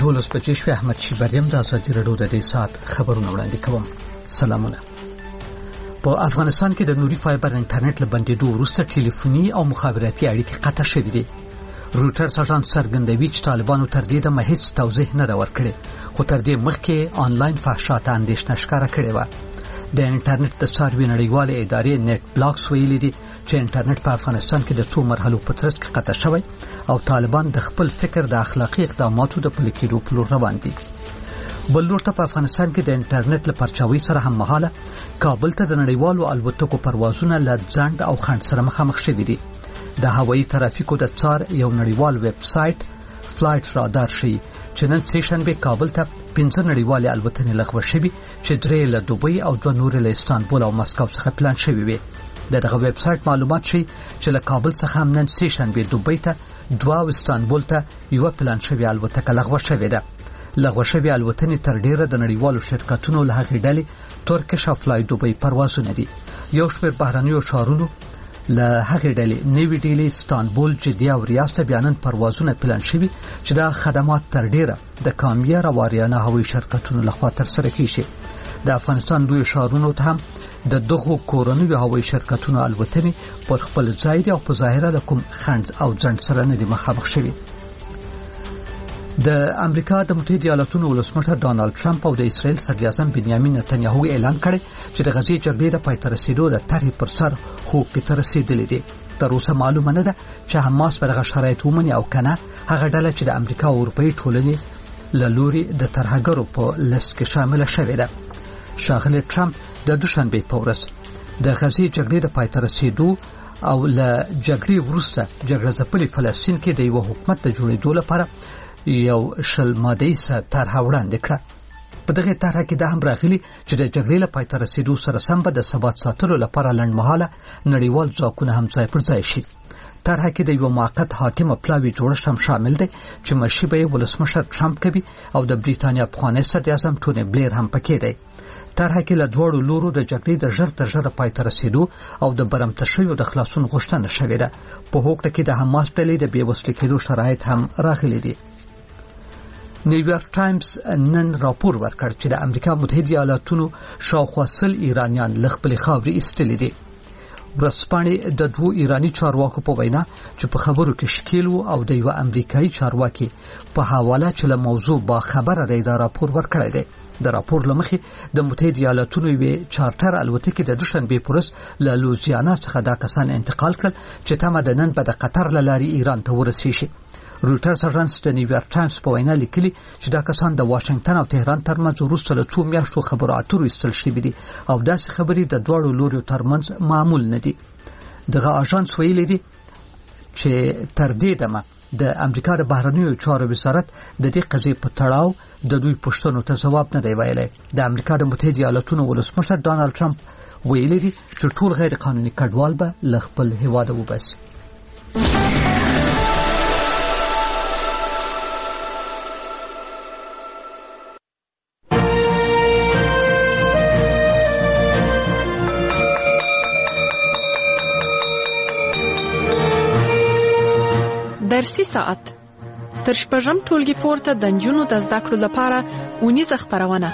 12 بجې شوې. احمد شیبریم د ازادي راډیو د دې ساعت خبرونه وړاندې کوم. سلامونه. په افغانستان کې د نوري فایبر انټرنیټ له بندېدو وروسته ټلیفوني او مخابراتي اړیکې قطع شوې دي. روټرز اژانس څرګندوي چې طالبانو تر دې دمه هیڅ توضیح نه ده ورکړې، خو تر دې مخکې آنلاین فحشا ته اندېښنه ښکاره کړې وه. د انټرنیټ د څاروي نړیوالې ادارې نت بلاکس ویلي دي چې انټرنیټ په افغانستان کې د څو مرحلو په ترڅ کې قطع شوی او طالبان د خپل فکر د اخلاقی اقداماتو د پلي کېدو په لور روان دي. بل لور ته په افغانستان کې د انټرنیټ له پرچاوي سره هم مهاله کابل ته د نړیوالو الوتکو پروازونه له ځنډ او خنډ سره مخامخ شوي دي. د هوایي ترافیکو د څار یو نړیوال ویب سایټ فلایټ رادار ښیي چې نن سېشنبه کابل ته 15 نړیوالې الوتنې لغوه شوي چې 3 له دوبۍ او 2 نورې له استانبول او مسکو څخه پلان شوي وي. دغه ویب سایټ معلومات ښیي چې له کابل څخه هم نن سېشنبه دوبۍ ته 2 او استانبول ته یو پلان شوی الوتکه لغوه شوې ده. لغوه شوی الوتنې تر ډیره د نړیوالو شرکتونو له هغې ډلې ترکیش او فلای دوبۍ پروازونه دي. یو شمېر بهرنیو ښارونو له هغې ډلې نوی ډیلی، استانبول، جدې او ریاض ته بیانن پروازونه پلان شوي چې دا خدمات تر ډیره د کامیار او آریانا هوایي شرکتونو لخوا ترسره کیږي. د افغانستان لوی ښارونو ته هم د دغو کورنیو هوایي شرکتونو الوتنې پر خپل ځای دي او په ظاهره د کوم خنډ او ځنډ سره نه دي مخامخ شوي. د امریکا د متحده ایالاتونو ولسمشر ډانلډ ټرمپ او د اسرائیل صدر اعظم بنیامین نتنیاهو اعلان کړی چې د غزې جګړې د پای ته رسیدو د طرحې پر سر هوکې ته رسیدلې دي. تر اوسه معلومه نه ده چې حماس به دغه شرایط ومني او کنه هغه ډله چې د امریکا او اروپایي ټولنې له لوري د ترهګرو په لست کې شامله شوې ده. ښاغلی ټرمپ د دوشنبه په ورځ د غزې جګړې د پای ته رسیدو او له جګړې وروسته جګړه ځپلي فلسطین کې د یو حکومت د جوړېدو لپاره یو شل ماده‌ای طرحه وړاندې کړه. په دغه طرحه کې دا هم راغلي چې د جګړې له پای ته رسیدو سره سم به د ثبات ساتلو لپاره لنډمهاله نړیوال ځواکونه هم ځای پر ځای شي. طرحه کې د یو موقت حاکم پلاوي جوړښت هم شامل دی چې مشري به ولسمشر ټرمپ کوي او د بریتانیا افغاني صدر اعظم ټونی بلیر هم پکې دی. طرحه کې له دواړو لورو د جګړې د ژر تر ژره پای ته رسیدو او د برمته شویو د خلاصون غوښتنه شوې ده. په هوکړه کې د حماس ډلې د بېوسلې کېدو شرایط هم راغلي دي. نیویارک ټایمز نن راپور ورکړ چې د امریکا متحده ایالاتونو شاوخوا 100 ایرانیان له خپلې خاورې ایستلي دي. ورځپاڼې د 2 ایرانی چارواکو په وینا چې په خبرو کې ښکیل وو او د یو امریکایي چارواکي په حواله چې له موضوع با خبره دی دا راپور ورکړی دی. د راپور لمخې د متحده ایالاتونو یوې چارټر الوتکې د دوشنبه په ورځ له لوزیانا څخه دا کسان انتقال کړل چې تمه د نن به د قطر له لارې ایران ته ورسیږي. روټرز اژانس د نیویارک ټایمز په وینا لیکلي چې دا کسان د واشنگټن او تهران ترمنځ وروسته له 2 میاشتو خبرو اترو ایستل شوي دي او داسې خبرې د دواړو لوريو ترمنځ معمول نه دي. دغه اژانس ویلي دي چې تر دې دمه د امریکا د بهرنیو چارو وزارت د دې قضیې په تړاو د دوی پوښتنو ته ځواب نه دی ویلی. د امریکا د متحده ایالاتونو ولسمشر ډانلډ ټرمپ ویلي دي چې ټول غیر قانوني کډوال به له خپل هیواده وباسي. درسي ساعت تر شپږم ټولګي پورته د نجونو د زده کړو لپاره اونیزه خپرونه.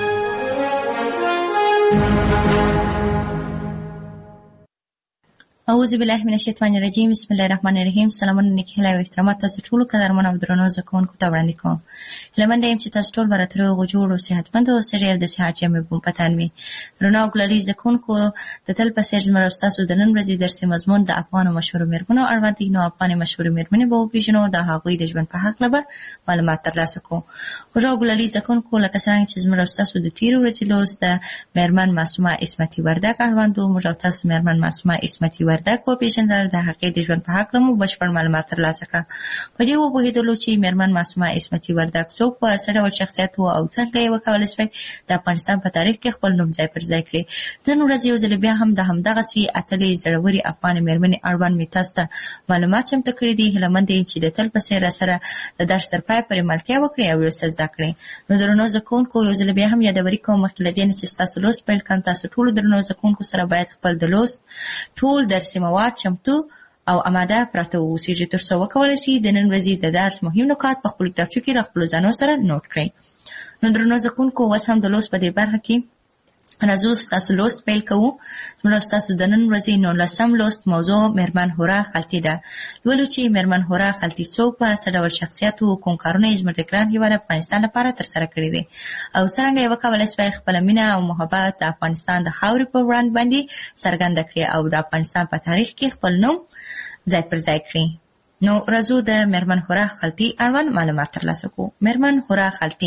اعوذ بالله من الشیطان الرجیم. بسم الله الرحمن الرحیم. سلامونه نیکی هیله او احترامات تاسو ټول قدرمن او درنو زده کوونکو ته وړاندې کوم. لمنډه يم چې تاسو ټول براتر او جوړ او صحتمند او سریال د صحت جامې په پتان وي. رڼا او ګلالي زده کوونکو د تل په سر زموږ تاسو د نن ورځې درسي مضمون د افغان مشهور میرمنو اړوند دي. نو افغان مشهور میرمنې به وپیژنو د هغوی د ژوند په حق لبه معلومات ترلاسه کوو. رڼا او ګلالي زده کوونکو لکه څنګه چې زموږ تاسو د تیر ورځې لوست د میرمن معصومه اسمتي وردک اړوند موږ تاسو میرمن معصومه اسمتي وردک وپیژندل د هغې د ژوند په حق لمو بشپړ معلومات ترلاسه کړه. په دې وپوهېدلو چې میرمن معصومه اسمتي وردک څوک وه، څه ډول شخصیت و او څنګه یې وکولی شوی د افغانستان په تاریخ کې خپل نوم ځای پر ځای کړي. نن ورځ یو ځل بیا هم د همدغسې اتلې زړورې افغان میرمنې اړوند مې تاسو ته معلومات چمتو کړي دي. هیله مند یم چې د تل په څېر راسره د درس تر پایه پورې ملتیا وکړئ او یو څه زده کړئ. نو درنو زده کوونکو یو ځل بیا هم یادوري کوم مخکې له دې نه چې ستاسو لوست پیل کړم، تاسو ټولو درنو زده کوونکو سره باید خپل د لوست ټول درسي مواد چمتو او آماده پراته اوسئ تر څو وکولای شي د نن ورځې د درس مهم نکات په خپل کتابچو کې د خپل ځانو سره نوٹ کړئ. نو درنو زده کوونکو اوس هم د لوست په دې برخه کې راځو ستاسو لوست پیل کوو. زموږ ستاسو د نن ورځې 19 لوست موضوع میرمن هورا خلطي ده. لولو چې میرمن هورا خلطي څوک په څه ډول شخصیت او کوم کارونه یې زموږ د ګران هیواد افغانستان لپاره ترسره کړي دي او څرنګه یې وکولای شوی خپله مینه او محبت د افغانستان د خاورې په وړاندې باندې څرګنده کړي او د افغانستان په تاریخ کې خپل نوم ځای پر ځای کړي. نو راځو د میرمن هورا خلطي اړوند معلومات ترلاسه کوو. میرمن هورا خلطي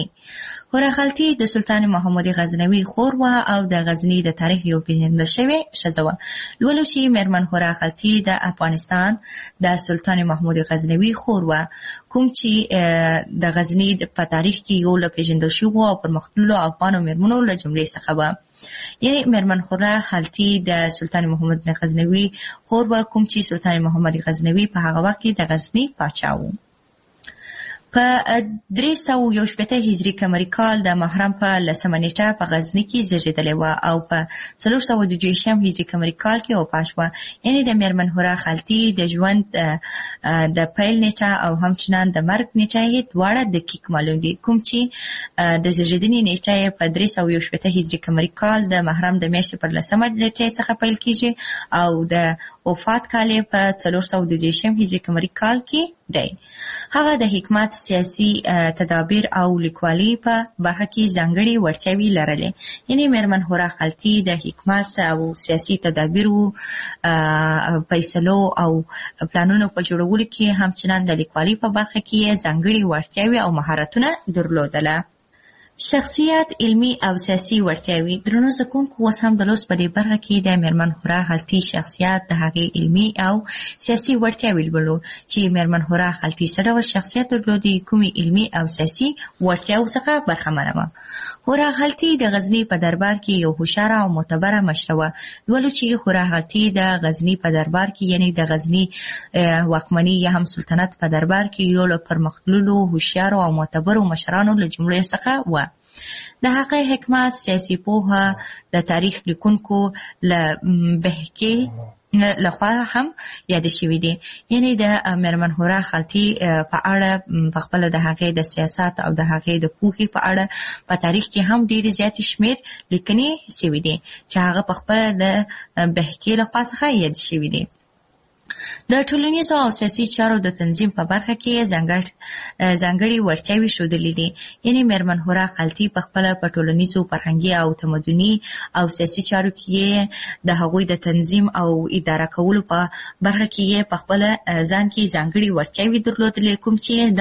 د سلطان محمود غزنوي خور وه او د غزني د تاریخ یو پیژندل شوې ښځه وه. لولو چې میرمن هورا خلطي د افغانستان د سلطان محمود غزنوي خور وه، کوم چې د غزني په تاریخ کې یو له پیژندل شوو او پرمختللو افغانو میرمنو له جملې څخه وه. یعنی میرمن هورا خلطي د سلطان محمود غزنوي خور وه، کوم چې سلطان محمود غزنوي په هغه وخت کې د غزني پاچا و. په 311 هجري قمري کال د محرم په 10مه نیټه په غزني کې زیږېدلې وه او په 422 هجري قمري کال کې وفات شوه. یعنی د میرمن هورا خلطي د ژوند د پیل نیټه او همچنان د مرګ نیټه یې دواړه دقیق معلوم دي، کوم چې د زیږېدنې نیټه یې په 317 هجري قمري کال د محرم د میاشتې پر 10مه نیټه څخه پیل کیږي او د وفات کال یې په 422 هجري قمري کال کې دی. هغه د حکمت، سیاسي تدابیر او لیکوالي په برخه کې ځانګړي وړتیاوې لرلې. یعنی میرمن هورا خلطي د حکمت او سیاسي تدابیرو، فیصلو او پلانونو په جوړولو کې همچنان د لیکوالي په برخه کې ځانګړي وړتیاوې او مهارتونه درلودله. شخصیت، علمي او سیاسي وړتیاوې. درنو زده کوونکو اوس هم د لوست په دې برخه کې د میرمن هورا خلطي شخصیت، د هغې علمي او سیاسي وړتیاوې لولو چې میرمن هورا خلطي څه ډول شخصیت درلودي، کومې علمي او سیاسي وړتیاوو څخه برخمنه وه. هورا خلطي د غزني په دربار کې یو هوښیاره او معتبره مشره وه. لولو چې هورا خلطي د غزني په دربار کې، یعنی د غزني واکمني یا هم سلطنت په دربار کې یو له پرمختللو هوښیارو او معتبرو مشرانو له جملې څخه وه. د هغه حکمت، سیاسي پوهه د تاریخ لیکونکو له بهکې لخوا هم یاد شوي دي. یعنی د میرمن هورا خلطي په اړه په خپله د هغې د سیاست او د هغې د پوهې په اړه په تاریخ کې هم ډېرې زیاتې شمېر لیکنې شوي دي چې هغه په خپله د بهکې لخوا څخه یاد شوي دي. د ټولنیزو او سیاسي چارو د تنظیم په برخه کې ځانګړي وړتیاوې ښودلې دي. یعنی میرمن هورا خلطي په خپله په ټولنیزو، فرهنګي او تمدني او سیاسي چارو کې د هغوی د تنظیم او اداره کولو په برخه کې په خپله ځان کې ځانګړي وړتیاوې درلودلې، کوم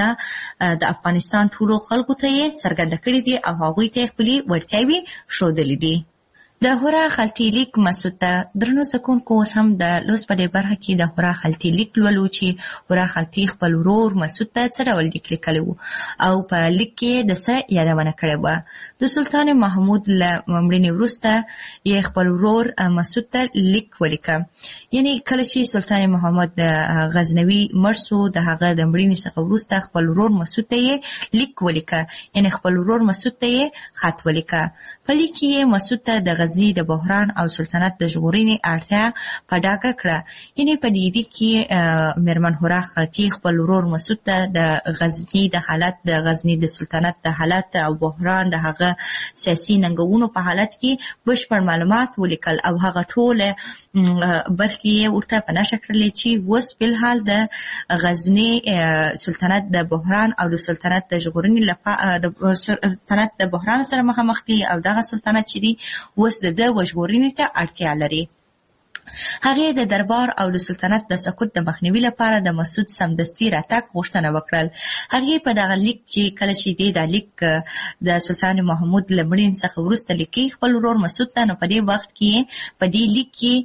چې د افغانستان ټولو خلکو ته یې څرګنده کړي دي او هغوی ته یې خپلې وړتیاوې ښودلې دي. د هورا خلطي لیک مسعود ته. درنو زده کوونکو اوس هم د لوست په دې برخه کې د هورا خلطي لیک لولو چې هورا خلطي خپل ورور مسعود ته څه ډول لیک لیکلی و او په لیک کې د څه یادونه کړې وه. د سلطان محمود له مړینې وروسته یې خپل ورور مسعود ته لیک ولیکه. یعنی کله چې سلطان محمود غزنوي مړ سو، د هغه د مړینې څخه وروسته خپل ورور مسعود ته یې لیک ولیکه، یعنی خپل ورور مسعود ته یې خط ولیکه. په لیک کې یې مسعود ته د غزني د بحران او سلطنت د ژغورنې اړتیا په ډاګه کړه. یعنی په دې لیک کې میرمن هورا خلطي خپل ورور مسعود ته د غزني د حالت، د غزني د سلطنت د حالت او بحران، د هغه سیاسي ننګونو په حالت کې بشپړ معلومات ولیکل او هغه ټول برخې یې ورته په نښه کړلې چې اوس فلحال د غزني سلطنت د بحران او د سلطنت د ژغورنې لپاره د سلطنت د بحران سره مخامخ دي او دغه سلطنت چې دی اوس د وژغورنې ته اړتیا لري. هغې د دربار او د سلطنت د سقوط د مخنیوي لپاره د مسعود سمدستي راتګ غوښتنه وکړل. هغې په دغه لیک چې کله چې دی دا لیک د سلطان محمود له مړینې څخه وروسته لیکي خپل ورور مسعود ته، نو په دې وخت کې په دې لیک کې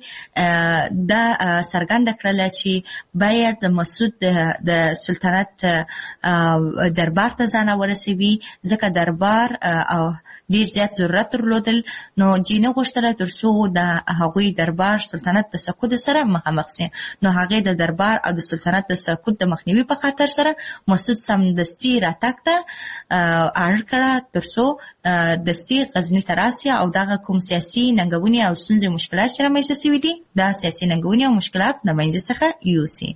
دا څرګنده کړله چې باید د مسعود د سلطنت دربار ته ځان ورسوي، ځکه دربار او ډیر زیات ضرورت درلودل، نو جینه غوښتله ترڅو د هغوی دربار سلطنت د سقوط سره مخامخ شي. نو هغه د دربار او د سلطنت د سقوط د مخنیوي په خاطر سره مسعود سمدستي راتګ ته اړ کړه ترڅو دستي غزني ته راسي او دغه کوم سیاسي ننګونې او ستونزې مشکلات چې رامنځته شوي دي دا سیاسي ننګونې او مشکلات د منځ څخه یوسي.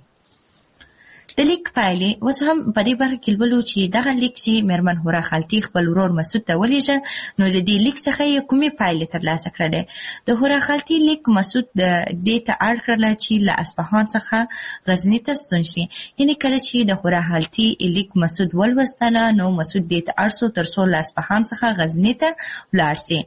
د لیک پایلې اوس هم په دې برخه کې لولو چې دغه لیک چې میرمن هورا خالتي خپل ورور مسعود ته ولېږه، نو د دې لیک څخه یې کومې پایلې ترلاسه کړلې؟ د هورا خالتي لیک مسعود د دې ته اړ کړله چې له اصفهان څخه غزني ته ستون شي. یعنې کله چې د هورا خالتي لیک مسعود ولوستله، نو مسعود دې ته اړ شو ترڅو له اصفهان څخه غزني ته ولاړ شي.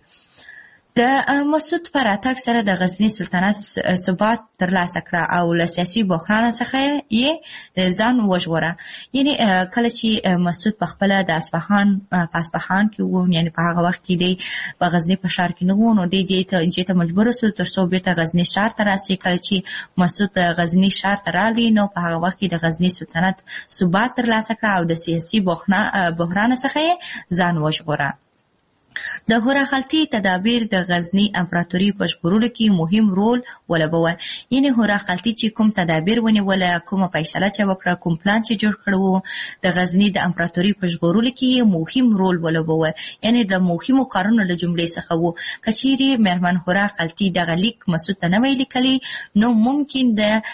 د مسعود په راتګ سره د غزني سلطنت ثبات ترلاسه کړه او له سیاسي بحران څخه یې ځان وژغوره. یعنې کله چې مسعود په خپله د اصفهان کې و، یعنې په هغه وخت کې دی په غزني په ښار کې نه و، نو دی دې ته مجبور شو ترڅو بیرته غزني ښار ته راسي. کله چې مسعود غزني ښار ته راغلی، نو په هغه وخت کې د غزني سلطنت ثبات ترلاسه کړه او د سیاسي بحران څخه یې ځان وژغوره. د هورا خالتي تدابیر د غزني امپراتوري په ژغورلو کې مهم رول ولوباوه. یعنې هورا خالتي چې کوم تدابیر ونیوله، کومه فیصله چې وکړه، کوم پلان چې جوړ کړی د غزني د امپراتوري په ژغورلو کې مهم رول ولوباوه. یعنې د مهمو کارونو له جملې څخه و. که چیرې میرمن هورا خالتي دغه لیک مسعود ته نه وی لیکلی، نو ممکن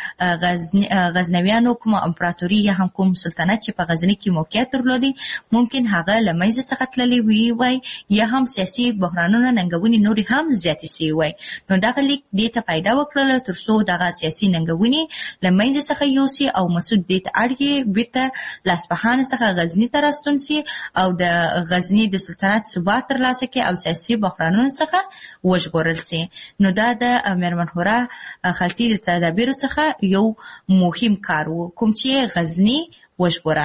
د غزنویانو کومه امپراتوري یا هم کوم سلطنت چې په غزني کې موقعیت درلودي، ممکن هغه له منځه څخه تللی وای یا هم سیاسي بحرانونه ننګونې نورې هم زیاتې شوې وای. نو دغه لیک دې ته پیدا وکړله ترڅو دغه سیاسي ننګونې له منځه څخه یوسي او مسعود دې ته اړ کې بیرته له اصفهان څخه غزني ته راستون سي او د غزني د سلطنت ثبات ترلاسه کړي او سیاسي بحرانونو څخه وژغورل سي. نو دا د میرمن هورا خالتي د تدابیرو څخه یو مهم کار و، کوم چې غزني وژغوره.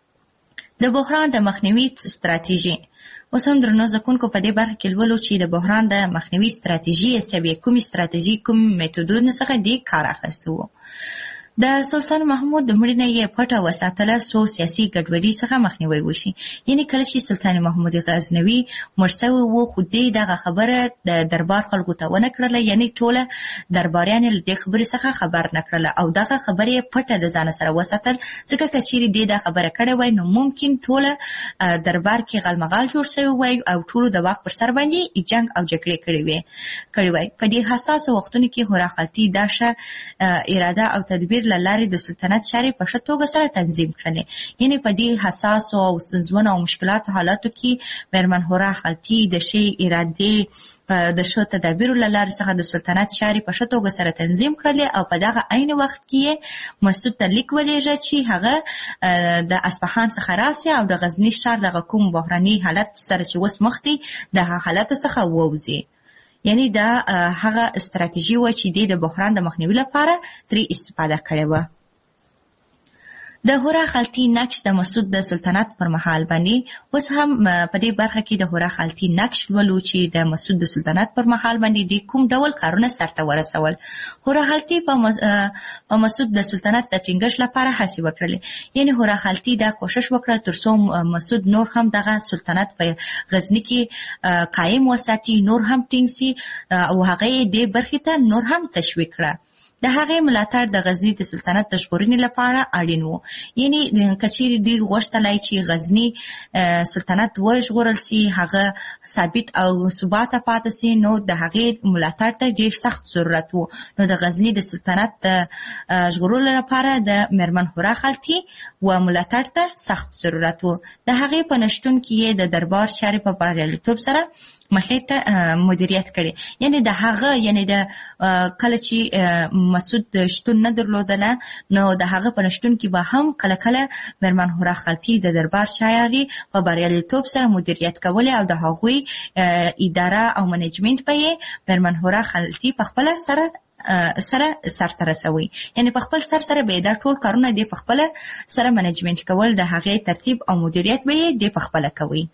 د بحران د مخنیوي ستراتیژي. اوس هم درنو زکونکو په دې برخه کې لولو چې د بحران د مخنیوي ستراتیژي کومې ستراتیژي کوم میتودونو څخه دې کار اخیستی و. د سلطان محمود د مړینې یې پټه وساتله څو سیاسي ګډوډۍ څخه مخنیوی وشي. یعنې کله چې سلطان محمود غزنوي مړ شوی و، خو دې دغه خبره د دربار خلکو ته ونه کړله، یعنې ټوله درباریان له دې خبرې څخه خبر نه کړله او دغه خبرې پټه د ځان سره وساتل، ځکه که چیرې دې دا خبره کړې وای نو ممکن ټوله دربار کې غالمغال جوړ شوی وای او ټولو د واک پر سر باندې جنګ او جګړې کړې وای. په دې حساسو وختونو کې هورا خالتي دا ښه اراده او تدبیر له لارې د سلطنت چارې په ښه توګه سره تنظیم کړلې. یعنې په دې حساسو او ستونزمنو او مشکلاتو حالاتو کې میرمن هورا خالتي د ښې ارادې د ښه تدابیرو له لارې څخه د سلطنت چارې په ښه توګه سره تنظیم کړلې او په دغه عین وخت کې مسعود ته لیک ولېږه چې هغه د اصفهان څخه راسي او د غزني ښار دغه کوم بحراني حالت سره چې اوس مخ دی دغه حالت څخه ووځي. یعنی دا هغه استراتیژي و چې د بحران د مخنیوي لپاره ترې استفاده کړې وه. د هورا خالتي نقش د مسعود د سلطنت پر مهال باندې اوس هم په دې برخه کې د هورا خالتي نقش لولو چې د مسعود د سلطنت پر مهال باندې د کوم ډول کارونه سرته ورسول. هورا خالتي په مسعود د سلطنت د ټینګښت لپاره هڅې وکړلې. یعنی هورا خالتي دا کوشش وکړه ترڅو مسعود نور هم دغه سلطنت په غزني کې قائم وساتي، نور هم ټینګ سي او هغه دې برخې ته نور هم تشویق کړه. د هغې ملاتړ د غزني د سلطنت د ژغورنې لپاره اړین و. یعنې که چیرې دوی غوښتلی چې غزني سلطنت وژغورل سي، هغه ثابت او ثباته پاتې سي، نو د هغې ملاتړ ته ډېر سخت ضرورت و. نو د غزني د سلطنت د ژغورلو لپاره د میرمن هورا خالتي و ملاتړ ته سخت ضرورت و. د هغې په نشتون کې یې د دربار چارې په بریالیتوب سره مخې ته مدیریت کړي. یعنی د هغه کله چې مسعود شتون نه درلودله، نو د هغه په نشتون کې به هم کله کله میرمن هورا خالتي د دربار چارې په بریالیتوب سره مدیریت کولې او د هغوی اداره او منیجمنت به یې میرمن هورا خالتي په خپله سرته رسوي. یعنی په خپل سره به دا ټول کارونه دی په خپله سره منیجمنت کول، د هغې ترتیب او مدیریت به یې دی په خپله کوي.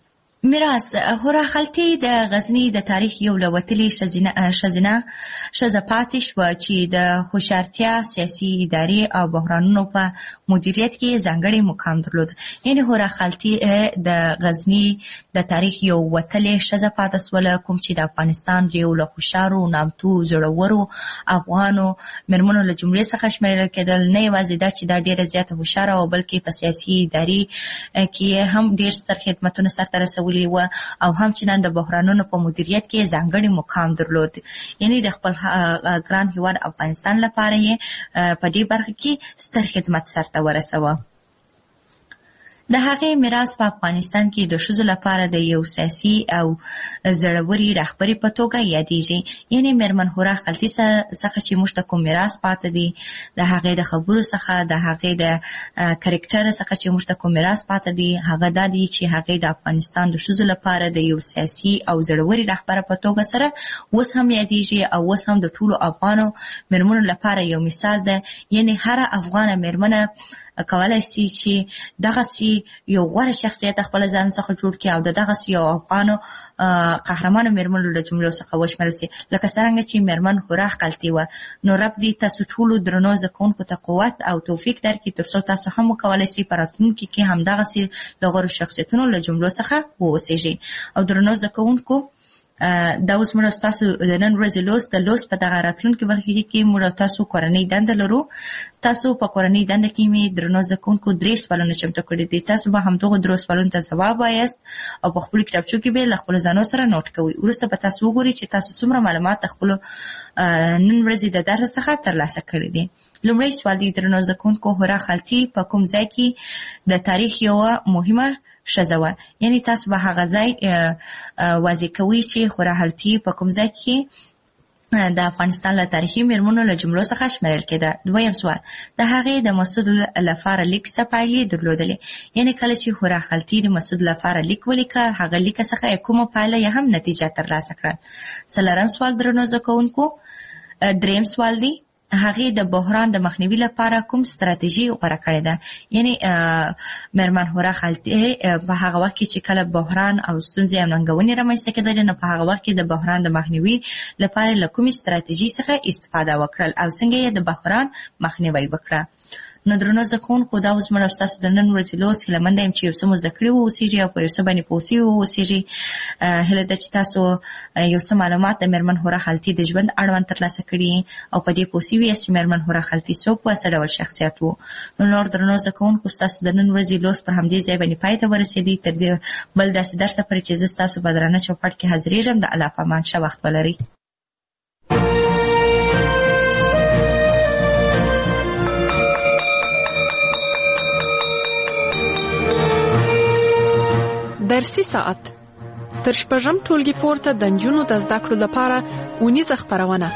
میراث هورا خالتي د غزنی د تاریخ یو لوتلی شزینه پاتې شوه چې د هوښیارتیا، سیاسي، اداري او بحرانونو په مدیریت کې ځانګړی مقام درلود. یعنی هورا خالتي د غزنی د تاریخ یو وتلی ښځه پاتې شوله، کوم چې د افغانستان یو له هوښیارو، نامتو، زړورو افغانو مېرمنو له جملې څخه شمیرل کېدل. نه یوازې دا چې دا ډېره زیاته هوښیاره او بلکې په سیاسي، اداري کې هم ډېر ستر خدمتونه سرته رسولي و او هم چې نن د بحرانونو په مدیریت کې ځانګړی مقام درلود. یعنی د خپل ګران هیواد افغانستان لپاره یې په دې برخه کې ستر خدمت سرته ورسوه. د هغې میراث په افغانستان کې د ښځو لپاره د یو سیاسي او زړوري رهبري په توګه یادېږي. یعنی مېرمن هورا خالتي څخه چې موږ ته کوم میراث پاتې دی، د هغې د خبرو څخه، د هغې د کرکټر څخه چې موږ ته کوم میراث پاتې دی، هغه دا دی چې هغې د افغانستان د ښځو لپاره د یو سیاسي او زړوري رهبره په توګه سره اوس هم یادېږي او اوس هم د ټولو افغانو مېرمنو لپاره یو مثال ده. یعنی هره افغانه مېرمنه کولای شي چې دغسې یو غوره شخصیت خپل ځان څخه جوړ کړي او د دغسې یو افغانو قهرمانو مېرمنو له جملو څخه وشمېرل شي، لکه څرنګه چې مېرمن هورا خالتي وه. نو رب دې تاسو ټولو درنو زده کوونکو ته قوت او توفیق درکړي تر څو تاسو هم وکولای شئ په راتلونکي کې همدغسې د غوره شخصیتونو له جملو څخه واوسېږئ. او درنو زده کوونکو، دا اوس موږ تاسو د نن ورځې لوست په دغه راتلونکي برخه کې موږ تاسو کورنۍ دنده لرو. تاسو په کورنۍ دنده کې مې درنو زده کوونکو 3 سوالونه چمتو کړي دي. تاسو به همدغو 3 سوالونو ته ځواب وایاست او په خپلو کتابچو کې به له خپلو ځانو سره نوټ کوئ. وروسته به تاسو وګورئ چې تاسو څومره معلومات د خپلو نن ورځې د درس څخه ترلاسه کړي دي. لومړی سوال دی، درنو زده کوونکو، هورا خالتي په کوم ځای کې د تاریخ یوه مهمه ښځه وه؟ یعنی تاسو به هغه ځای واضح کوئ چې هورا خالتي په کوم ځای کې د افغانستان له تاریخي مېرمنو له جملو څخه شمیرل کېده. دویم سوال، د هغې د مسعود لپاره لیک څه پایلې درلودلې؟ یعنی کله چې هورا خالتي د مسعود لپاره لیک ولیکه، هغه لیک څخه کومه پایله یا هم نتیجه ترلاسه کړه؟ څلورم سوال، درنو زده کوونکو، دریم سوال دی، هغې د بحران د مخنیوي لپاره کوم ستراتیژي غوره کړې ده؟ یعنی مېرمن هورا خالتي په هغه وخت کې چې کله بحران او ستونزې او ننګونې رامنځته کېدلې، نو په هغه وخت کې د بحران د مخنیوي لپاره له کومې ستراتیژي څخه استفاده وکړل او څنګه یې د بحران مخنیوی وکړه؟ نو درنو زده کوونکو، دا اوس موږ ستاسو د نن ورځې لوست هیله منده یم چې یو څه مو زده کړي واوسېږي او په یو څه باندې پوه سوي واوسېږي. هیله ده چې تاسو یو څه معلومات د مېرمن هورا خالتي د ژوند اړوند ترلاسه کړي او په دې پوه سوي یاست چې مېرمن هورا خالتي څوک وه، څه ډول شخصیت و. نو نور درنو زده کوونکو، ستاسو د نن ورځې لوست پر همدې ځای باندې پای ته ورسېدی. تر دې بل داسې درسه پورې چې زه ستاسو په درانه چوپړ کې حاضرېږم، د الله په امان. ښه وخت ولرئ. درسي ساعت تر شپږم ټولګي پورته د نجونو د زده کړو لپاره اونیزه خپرونه.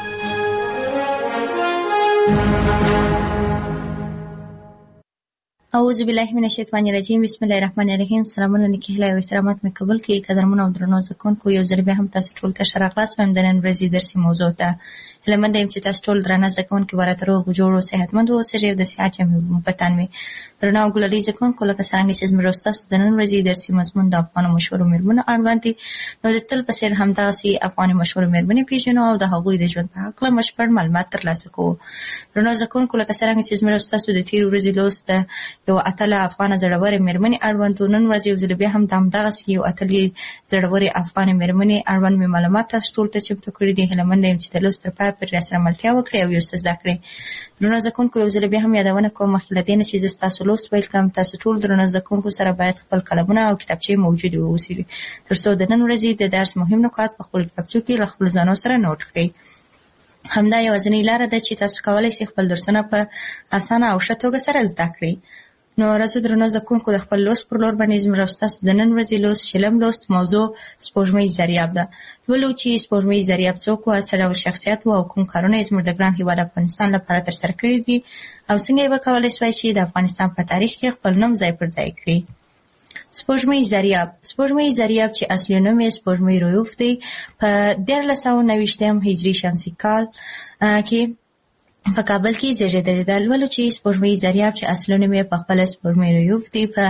اعوذ بالله من الشیطان الرجیم، بسم الله الرحمن الرحیم. سلامونه نیکي هیله او احترامات مې قبول کړئ. قدرمنو او درنو زده کوونکو، یو ځل بیا هم تاسو ټول ته ښه راغلاست وایم د نن ورځې درسي موضوع ته. هیله منده یم چې تاسو ټول درانه زده کوونکي به راته روغ جوړ او صحتمند واوسئ او د صحت جامې په تن وي. درنو او ګلالي زده کوونکو، لکه څرنګه چې زموږ ستاسو د نن ورځې درسي مضمون د افغانو مشهورو مېرمنو اړوند دی، نو د تل په څېر همداسې افغاني مشهورو مېرمنې پېژنو او د هغوی د ژوند په هکله بشپړ معلومات ترلاسه کوو. درنو زده کوونکو، لکه څرنګه چې زموږ ستاسو د تېرې ورځې لوست د یو اتله افغانه زړورې مېرمنې اړوند و، نن ورځ یو ځل بیا هم د همدغسې یو اتلې زړورې افغانې مېرمنې اړوند مې معلومات تاسو ټول ته چمتو کړي دي. هیله منده یم چې د لوست تر پایه پورې راسره ملتیا وکړئ او یو څه زده کړئ. درنو زده کوونکو، یو ځل بیا هم یادونه کوم مخکې له دې نه چې زه ستاسو لوست پیل کړم، تاسو ټول درنو زده کوونکو سره باید خپل قلمونه او کتابچې موجودې واوسي تر څو د نن ورځې د درس مهم نکات په خپلو کتابچو کې له خپلو ځانو سره نوټ کړئ. همدا یوازینۍ لاره ده چې تاسو کولی شئ خپل درسونه په اسانه او ښه توګه سره زده کړئ. نو راځو درنو زده کوونکو، د خپل لوست پر لور باندې زموږ ستاسو د نن ورځې لوست شلم لوست موضوع سپوږمۍ ضریاب ده. لولو چې سپوږمۍ ضریاب څوک وه، څه ډول شخصیت و او کوم کارونه یې زموږ د ګران هېواد افغانستان لپاره ترسره کړي دي او څنګه یې به کولی شوای چې د افغانستان په تاریخ کې خپل نوم ځای پر ځای کړي. سپوږمۍ ضریاب چې اصلي نوم یې سپوږمۍ رویوف دی، په 1390 هجري شمسي کال کې په کابل کې زیږیدلی ده. لولو چې سپوږمۍ ضریاب چې اصلونه یې په خپله سپوږمۍ ریوف دی په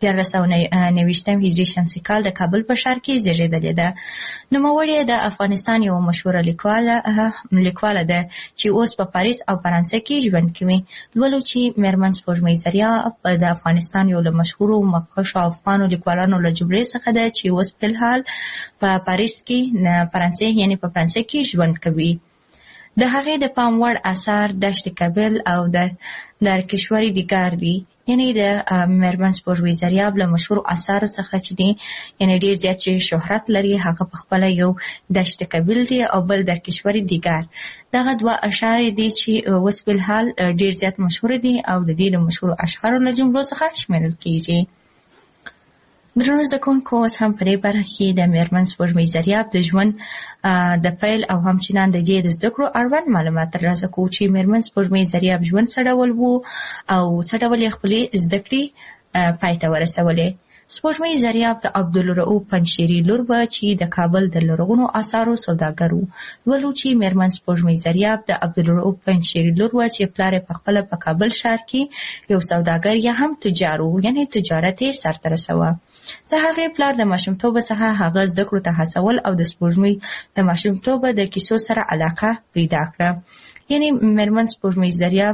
1490 هجري شمسي کال د کابل په ښار کې زیږیدلی ده. نوموړې د افغانستان یوه مشهوره لیکواله ده چې اوس په پاریس او فرانسه کې ژوند کوي. لولو چې میرمن سپوږمۍ ضریاب د افغانستان یو له مشهورو مخکښو افغانو لیکوالانو له جملې څخه ده چې اوس فلحال په پاریس کې په فرانسه کې ژوند کوي. د هغې د پام وړ اثار دشت کابل او د کشوري دیګار دي. یعنی د میرمن سپوږمۍ ضریاب له مشهورو اثارو څخه چې دي یعنی ډیر زیات چې شهرت لري هغه په خپله یو دشت کابل دی او بل د کشوري دیګار. دغه دوه اشعار دي چې اوس فلحال ډیر زیات مشهور دي او د دې له مشهورو اشعارو له جملو څخه شمیرل کیږي. درنو زده کوونکو اوس هم په دې برخه کې د میرمن سپوږمۍ ضریاب د ژوند د پیل او همچنان د دې د زده کړو اړوند معلومات ترلاسه کوو چې میرمن سپوږمۍ ضریاب ژوند څه ډول و او څه ډول یې خپلې زده کړې پای ته ورسولې. سپوږمۍ ضریاب د عبدالرؤف پنجشیري لور وه چې د کابل د لرغونو آثارو سوداګر و. ولو چې میرمن سپوږمۍ ضریاب د عبدالرؤف پنجشیري لور وه چې پلار یې پخپله په کابل ښار کې یو سوداګر یا هم تجار و، یعنې تجارت یې سرته رسوه. د هغې پلار د ماشومتوبه څخه هغه زده کړو ته هڅول او د سپوږمۍ د ماشومتوبه د کیسو سره علاقه پیدا کړه. یعنې میرمن سپوږمۍ ضریاب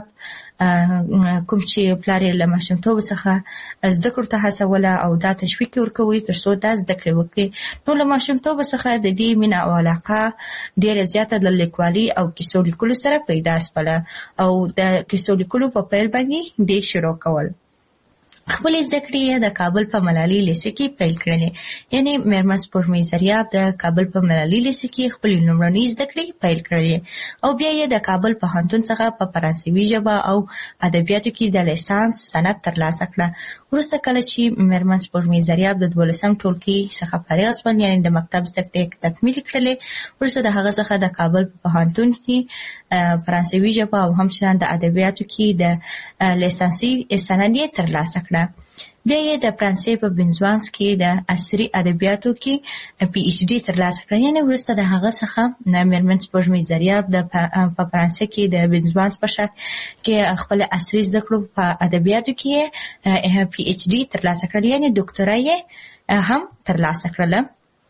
کوم چې پلار یې له ماشومتوبه څخه زده کړو ته هڅوله او دا تشویق یې ورکوي تر څو دا زده کړې وکړي. نو له ماشومتوبه څخه د دې مینه او علاقه ډېره زیاته د لیکوالي او کیسو لیکلو سره پیدا شوله او د کیسو لیکلو په پیل باندې دې شروع کول. خپلې زده کړې یې د کابل په ملالي لیسه کې پیل کړلې. یعنې میرمن سپوږمۍ ضریاب د کابل په ملالي لیسه کې خپلې لومړنۍ زده کړې پیل کړلې او بیا یې د کابل پوهنتون څخه په فرانسوي ژبه او ادبیاتو کې د لیسانس سند ترلاسه کړه. وروسته کله چې میرمن سپوږمۍ ضریاب د 12م ټولګي څخه فارغه شوه، یعنې د مکتب زده کړې تکمیل کړلې، وروسته د هغه څخه د کابل په پوهنتون کې فرانسوي ژبه او همچنان د ادبیاتو کې د لیسانسي سند یې ترلاسه کړه. بیا یې د فرانسې په بنزوانس کې د عصري ادبیاتو کې پی ایچ ډي ترلاسه کړه. یعنې وروسته د هغه څخه میرمن سپوږمۍ ضریاب په فرانسې کې د بنزوانس په ښار کې خپل عصري زده کړو په ادبیاتو کې پی ایچ ډي ترلاسه کړل، یعنې ډاکټورا یې هم ترلاسه کړله.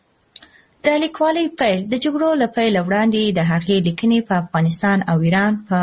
د لیکوالۍ پیل د جګړو له پیله وړاندې د هغې لیکنې په افغانستان او ایران په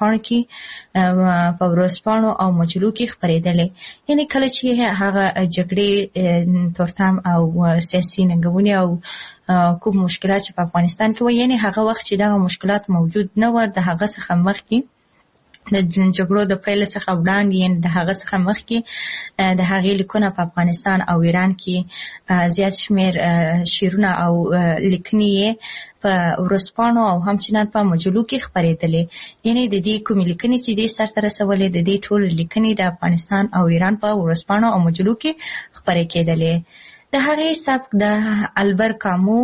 ورځپاڼو او مجلو کې خپرېدلې. یعنې کله چې هغه جګړې تورتم او سیاسي ننګونې او کوم مشکلات چې په افغانستان کې وو، یعنې هغه وخت چې دغه مشکلات موجود نه ول، د هغه څخه مخکې د جګړو د پیل څخه وړاندې یعنې د هغه څخه مخکې د هغې لیکونه په افغانستان او ایران کې زیات شمېر شعرونه او لیکنې یې په ورځپاڼو او همچنان په مجلو کې خپرېدلې. یعنې د دې کومې لیکنې چې دې سرته رسولې د دې ټولې لیکنې د افغانستان او ایران په ورځپاڼو او مجلو کې خپرې کېدلې. د هغې سبک د البر کامو،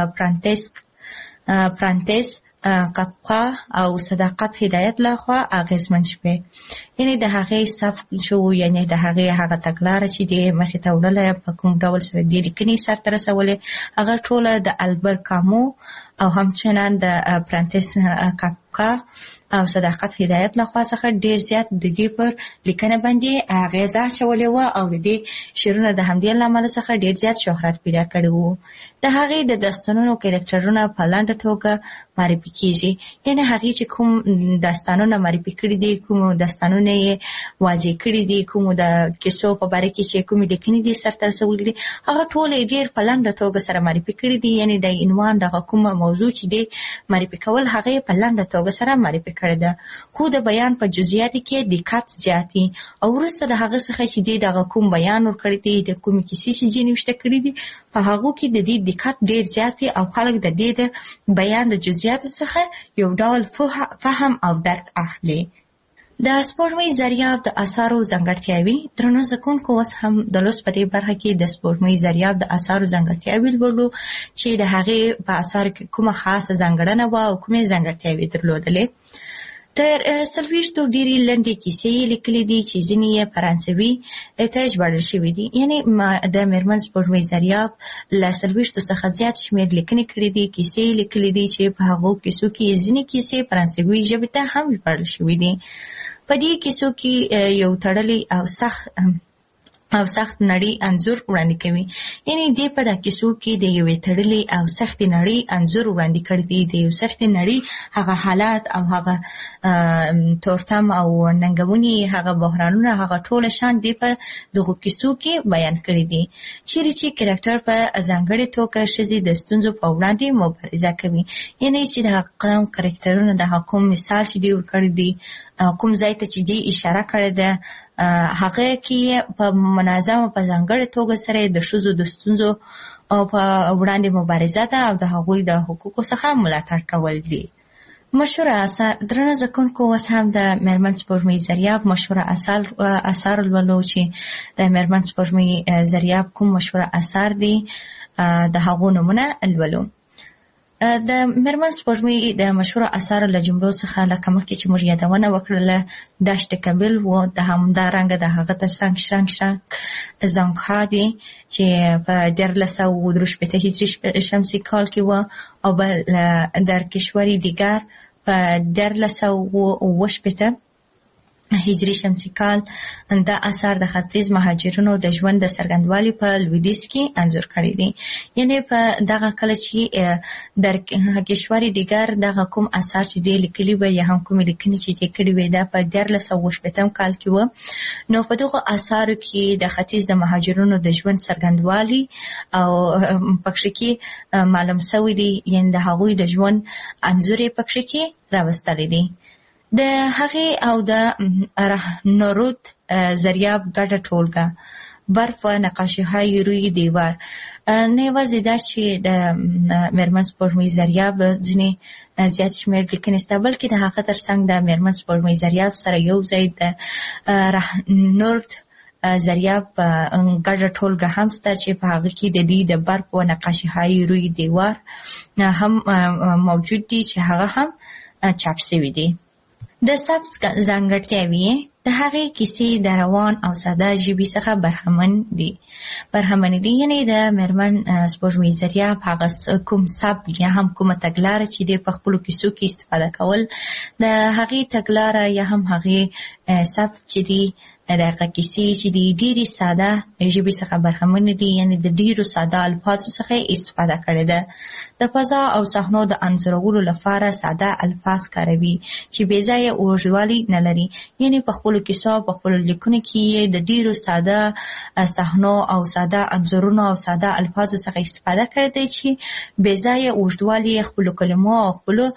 پرانتس، قفقه او صداقت هدایت لخوا اغیزمن شوې. یعنې د هغې سبک شو، یعنې د هغې هغه تګلاره چې دې مخې ته وړله په کوم ډول سره دې لیکنې سرته رسولې هغه ټوله د البر کامو او همچنان د پرانتس، قفقه او صداقت هدایت لخوا څخه ډیر زیات د دې پر لیکنه باندې اغیزه اچولې وه او د دې شعرونه د همدې له امله څخه ډیر زیات شهرت پیدا کړی و. د هغې د داستانونو کرکټرونه په لنډه توګه معرفي کیږي. یعنې هغې چې کوم داستانونه معرفي کړي دي، کوم داستانونه یې واضح کړي دي، کوم د کیسو په باره کې چې کومې لیکنې دي سرته رسولي دي، هغه ټول یې ډېر په لنډه توګه سره معرفي کړي دي. یعنې د عنوان دغه کومه موضوع چې دی معرفي کول هغه یې په لنډه توګه سره معرفي کړې ده، خو د بیان په جزئیاتو کې دقت زیاتي او وروسته د هغه څخه چې دی دغه کوم بیان ورکړی دی، د کومې کیسې چې ځینې نوشته کړي دي په هغو کې د دې دقت ډېر زیات وي او خلک د دې د بیان د جزئیاتو څخه یو ډول فهم او درک اخلي. د سپوږمۍ ضریاب د اثارو ځانګړتیاوې. درنو زده کوونکو اوس هم د لوست په دې برخه کې د سپوږمۍ ضریاب د اثارو ځانګړتیاوې لولو چې د هغې په اثارو کې کومه خاصه ځانګړنه وه او کومې ځانګړتیاوې درلودلې. تر 40 ډېرې لنډې کیسې لیکلې دي چې ځینې یې فرانسوي ته ژباړل شوي دي. یعنې د میرمن سپوږمۍ زریاب له 40 څخه زیات شمېر لیکنې کړې دي، کیسې لیکلې دي چې په هغو کیسو کې ځینې کیسې فرانسوي ژبې ته هم ژباړل شوي دي. په دې کیسو کې یو تړلی او سخت نړۍ انځور وړاندې کوي. یعنې دې په دا کیسو کې د یوې تړلې او سختې نړۍ انځور وړاندې کړی دی. د یو سختې نړۍ هغه حالات او هغه تورتم او ننګونې، هغه بحرانونه، هغه ټول شان دې په دغو کیسو کې بیان کړی دي. چیرې چې کرکټر په ځانګړې توګه ښځې د ستونزو په وړاندې مبارزه کوي. یعنې چې د هغه کرکټرونه د کوم مثال چې دی ورکړی دی، کوم ځای ته چې دی اشاره کړې ده، هغه کې په منظمه په ځانګړې توګه سره د ښځو د ستونزو په وړاندې مبارزه ده او د هغوی د حقوقو څخه ملاتړ کول دي. مشهوره اثار درنه زکونکو اوس هم د میرمن سپوږمۍ زریاب مشهوره اثار لولو چې د میرمن سپوږمۍ زریاب کوم مشهوره اثار دي د هغو نومونه لولو. د میرمن سپوږمۍ د مشهوره اثارو له جملو څخه لکه مخکې چې موږ یادونه وکړله دشت کابل و، د همدارنګه د هغه تر څنګ شرنګ زنګخا دی چې په 1363 هجري شمسي کال کې و، او بل در کشوری دیگر په 1380 هجري شمسي کال. دا اثار د ختیځ مهاجرونو د ژوند د څرګندوالي په لویدیځ کې انځور کړی دي. یعنې په دغه کله چې در کشوري دیگر دغه کوم اثار چې دی لیکلي وي یا هم کومې لیکنې چې دی کړي وي دا په 1380 کال کې و. نو په دغه اثارو کې د ختیځ د مهاجرونو د ژوند څرګندوالي او پکښې کې معلوم شوی دی، یعنې د هغوی د ژوند انځور یې پکښې کې راوستلی دی. د هغې او د رهنورود زریاب ګډه ټولګه برف و نقاشی‌های روی دیوار. نه یوازې دا چې د میرمن سپوږمۍ زریاب ځینې زیات شمېر لیکنې شته، بلکې د هغه تر څنګ د میرمن سپوږمۍ زریاب سره یو ځای د رهنورود زریاب ګډه ټولګه هم شته چې په هغه کې د دې د برف و نقاشی‌های روی دیوار هم موجود دي چې هغه هم چاپ شوي دي. د سبز ځانګړتیاوې د هغې کیسې د روان او ساده ژبې څخه برخمنې دي. یعنې د میرمن سپوږمۍ زریاب هغه کوم سبک یا هم کومه تګلاره چې دی په خپلو کیسو کې استفاده کول، د هغې تګلاره یا هم هغې سبک چې دی د هغه کیسې چې دی ډېرې ساده ژبې څخه برخمنې دي. یعنې د ډېرو ساده الفاظو څخه استفاده کړې ده. د فضا او صحنو د انځورولو لپاره ساده الفاظ کاروي چې بې ځایه اوږدوالی نه لري. یعنې په خپلو کیسو په خپلو لیکنو کې د ډېرو ساده صحنو او ساده انځورونو او ساده الفاظو څخه استفاده کړې ده چې بې ځایه اوږدوالی خپلو کلمو او خپلو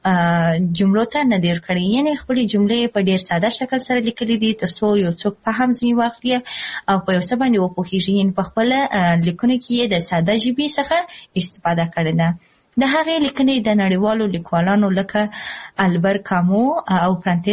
جملو ته نه دی ورکړی. یعنې خپلې جملې په ډېر ساده شکل سره لیکلې دي تر څو یو څوک په هم ځینې واخلي او په یو څه باندې وپوهېږي. یعنې په خپله لیکنو کې یې د ساده ژبې څخه استفاده کړې ده. د هغې لیکنې د نړیوالو لیکوالانو لکه البر کامو او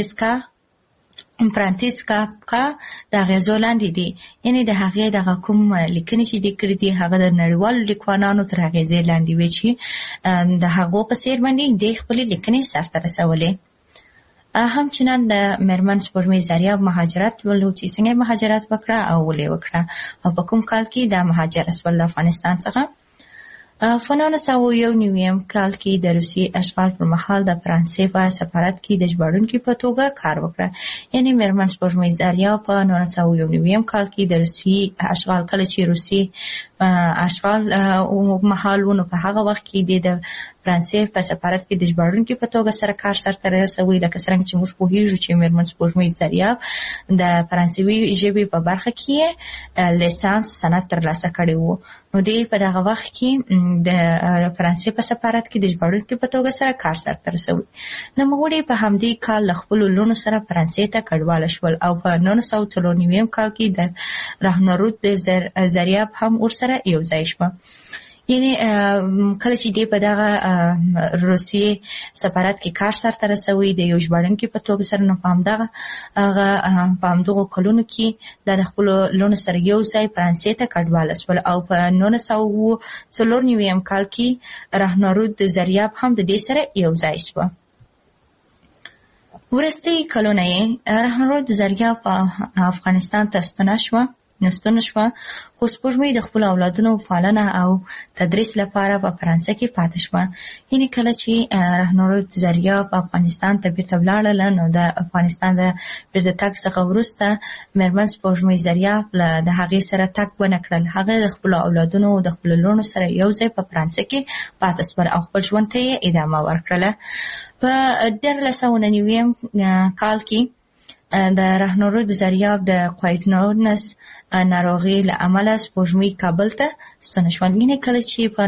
فرانتسکا د اغېزو لاندې دي. یعنې د هغې دغه کوم لیکنې چې دی کړي دي هغه د نړیوالو لیکوالانو تر اغېزې لاندې وي چې د هغو په څېر باندې د خپلې لیکنې سرته رسولې. همچنان د میرمن سپوږمۍ زریاب مهاجرت ولو چې څنګه مهاجرت وکړه او ولې وکړه او په کوم کال کې دا مهاجرت ول افغانستان څخه. په 1991 کال کې د روسي اشغال پر مهال د فرانسې په سفارت کې د ژباړونکي په توګه کار وکړه. یعنې میرمن سپوږمۍ زریاب په 1991 کال کې د روسي اشغال کله چې روسي اشغال مهال ونه په هغه وخت کې د فرانسې په سفارت کې د ژباړونکي په توګه سره کار سرته رسوي. لکه څرنګه چې موږ پوهېږو چې میرمن سپوږمۍ زریاب د فرانسوي ژبې په برخه کې لیسانس سند ترلاسه کړی و. نو دی په دغه وخت کې د فرانسې په سفارت کې د ژباړونکي په توګه سره کار سرته رسوي. نوموړي په همدې کال له خپلو لوڼو سره فرانسې ته کډواله شول او په 1994 کال کې د رهنورود زریاب هم ورسره یو ځای شوه. یعنې کله چې دی په دغه روسیې سفارت کې کار سرته رسوي د یو ژباړونکي په توګه سره، نو په همدغو کلونو کې د خپلو لوڼو سره یو ځای فرانسې ته کډواله شول او په 1994 کال کې رهنورود زریاب هم د دې سره یو ځای شوه. ورستي کلونه یې رهنورود زریاب په افغانستان ته نستون شوه، خو سپوږمۍ د خپل اولادونو پالنه او تدریس لپاره په فرانسه کې پاتې شوه. یعنې کله چې رهنورود زریاب په افغانستان ته بیرته ولاړله، نو د افغانستان د بیرته تګ څخه وروسته مېرمن سپوږمۍ زریاب د هغې سره تګ ونه کړل. هغه د خپلو اولادونو د خپلو لوڼو سره یو ځای په فرانسه کې پاتې شول او خپل ژوند ته یې ادامه ورکړله. په 1999 کال کې د رهنورود زریاب د کوایټنونس ناروغي له امله سپوږمۍ کابل ته ستنه شوه. یعنې کله چې په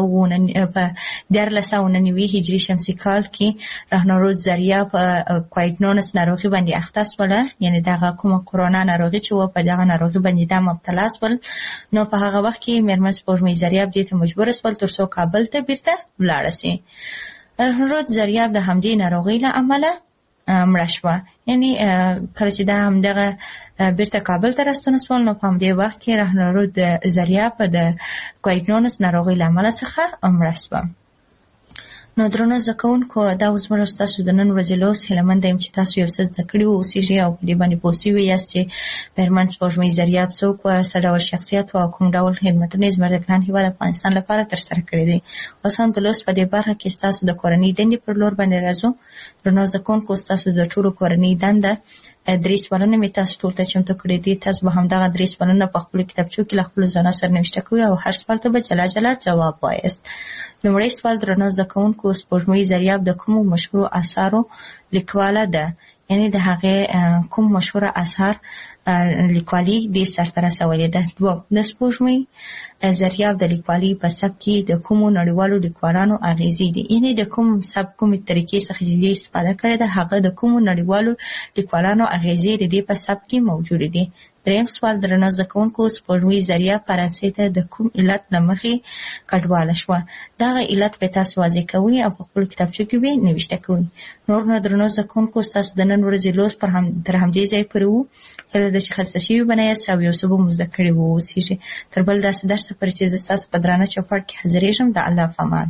1999 هجري شمسي کال کې رهنورود زریاب په کوایټنونس ناروغي باندې اخته شوله، یعنې دغه کومه کرونا ناروغي چې وه، په دغه ناروغي باندې دا مبتلا شول. نو په هغه وخت کې مېرمن سپوږمۍ زریاب دې ته مجبوره شول تر څو کابل ته بیرته ولاړه شي. رهنورود زریاب د همدې ناروغۍ له امله مړه شوه. یعنې کله چې دا همدغه بیرته کابل ته راستون شول، نو په همدې وخت کې رهنورود زریاب د کوایټنونس ناروغۍ له امله څخه مړه شوه. نو درنو زده کوونکو، دا اوس زموږ ستاسو د نن ورځې لوست. هیله یم چې تاسو یو څه زده کړي اوسېږئ او په دې باندې پوه شوي یاست چې مېرمن سپوږمۍ زریاب څوک وه، څه ډول شخصیت وه او کوم ډول خدمتونه یې زموږ د ګران هېواد افغانستان لپاره ترسره کړي دي. اوس هم د لوست په دې برخه کې ستاسو د کورنۍ دندې پر لور باندې راځو. درنو زده کوونکو، ستاسو د ټولو کورنۍ دنده 3 سوالونه مې تاسو ټول ته چمتو کړي دي. تاسو به همدغه 3 سوالونه په خپلو کتابچو کې له خپلو ځانونو سره نوشته کوئ او هر سوال ته به جلا جلا جواب وایاست. لومړی سوال: درنو زده کوونکو، سپوږمۍ زریاب د کومو مشهورو اثارو لیکواله ده؟ یعنې د هغې کوم مشهوره اثار لیکوالي دې سرته رسولې ده. 2. د سپوږمۍ زریاب د لیکوالي په سبک کې د کومو نړیوالو لیکوالانو اغیزې دي؟ یعنې د کوم سبک کومې طریقې څخه چې دې استفاده کړې ده، هغه د کومو نړیوالو لیکوالانو اغیزې د دې په سبک کې موجودې دي. 3. سوال: درنو زده کوونکو، سپوږمۍ زریاب فرانسې ته د کوم علت له مخې کډواله شوه؟ دغه علت به تاسو واضح کوئ او په خپلو کتابچو کې به نوشته کوئ. نور نو درنو زده کوونکو، ستاسو د نن ورځې لوست تر همدې ځای پورې وو. هیله ده چې خسته شوي به نه یاست او یو څه به مو زده کړي واوسېږي. تر بل داسې درس پورې چې زه ستاسو په درانه چوپړ کې حاضرېږم، د الله په امان.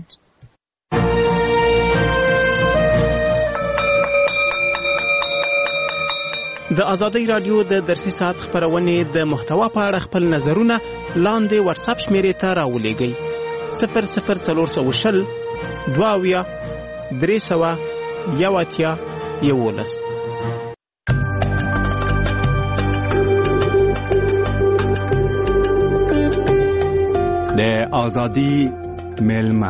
د آزادۍ رادیو د درسي ساعت خپرونې د محتوا په اړه خپل نظرونه لاندې واتساپ شمیرې ته راولېږئ: 00420 22 311. د آزادۍ مېلمه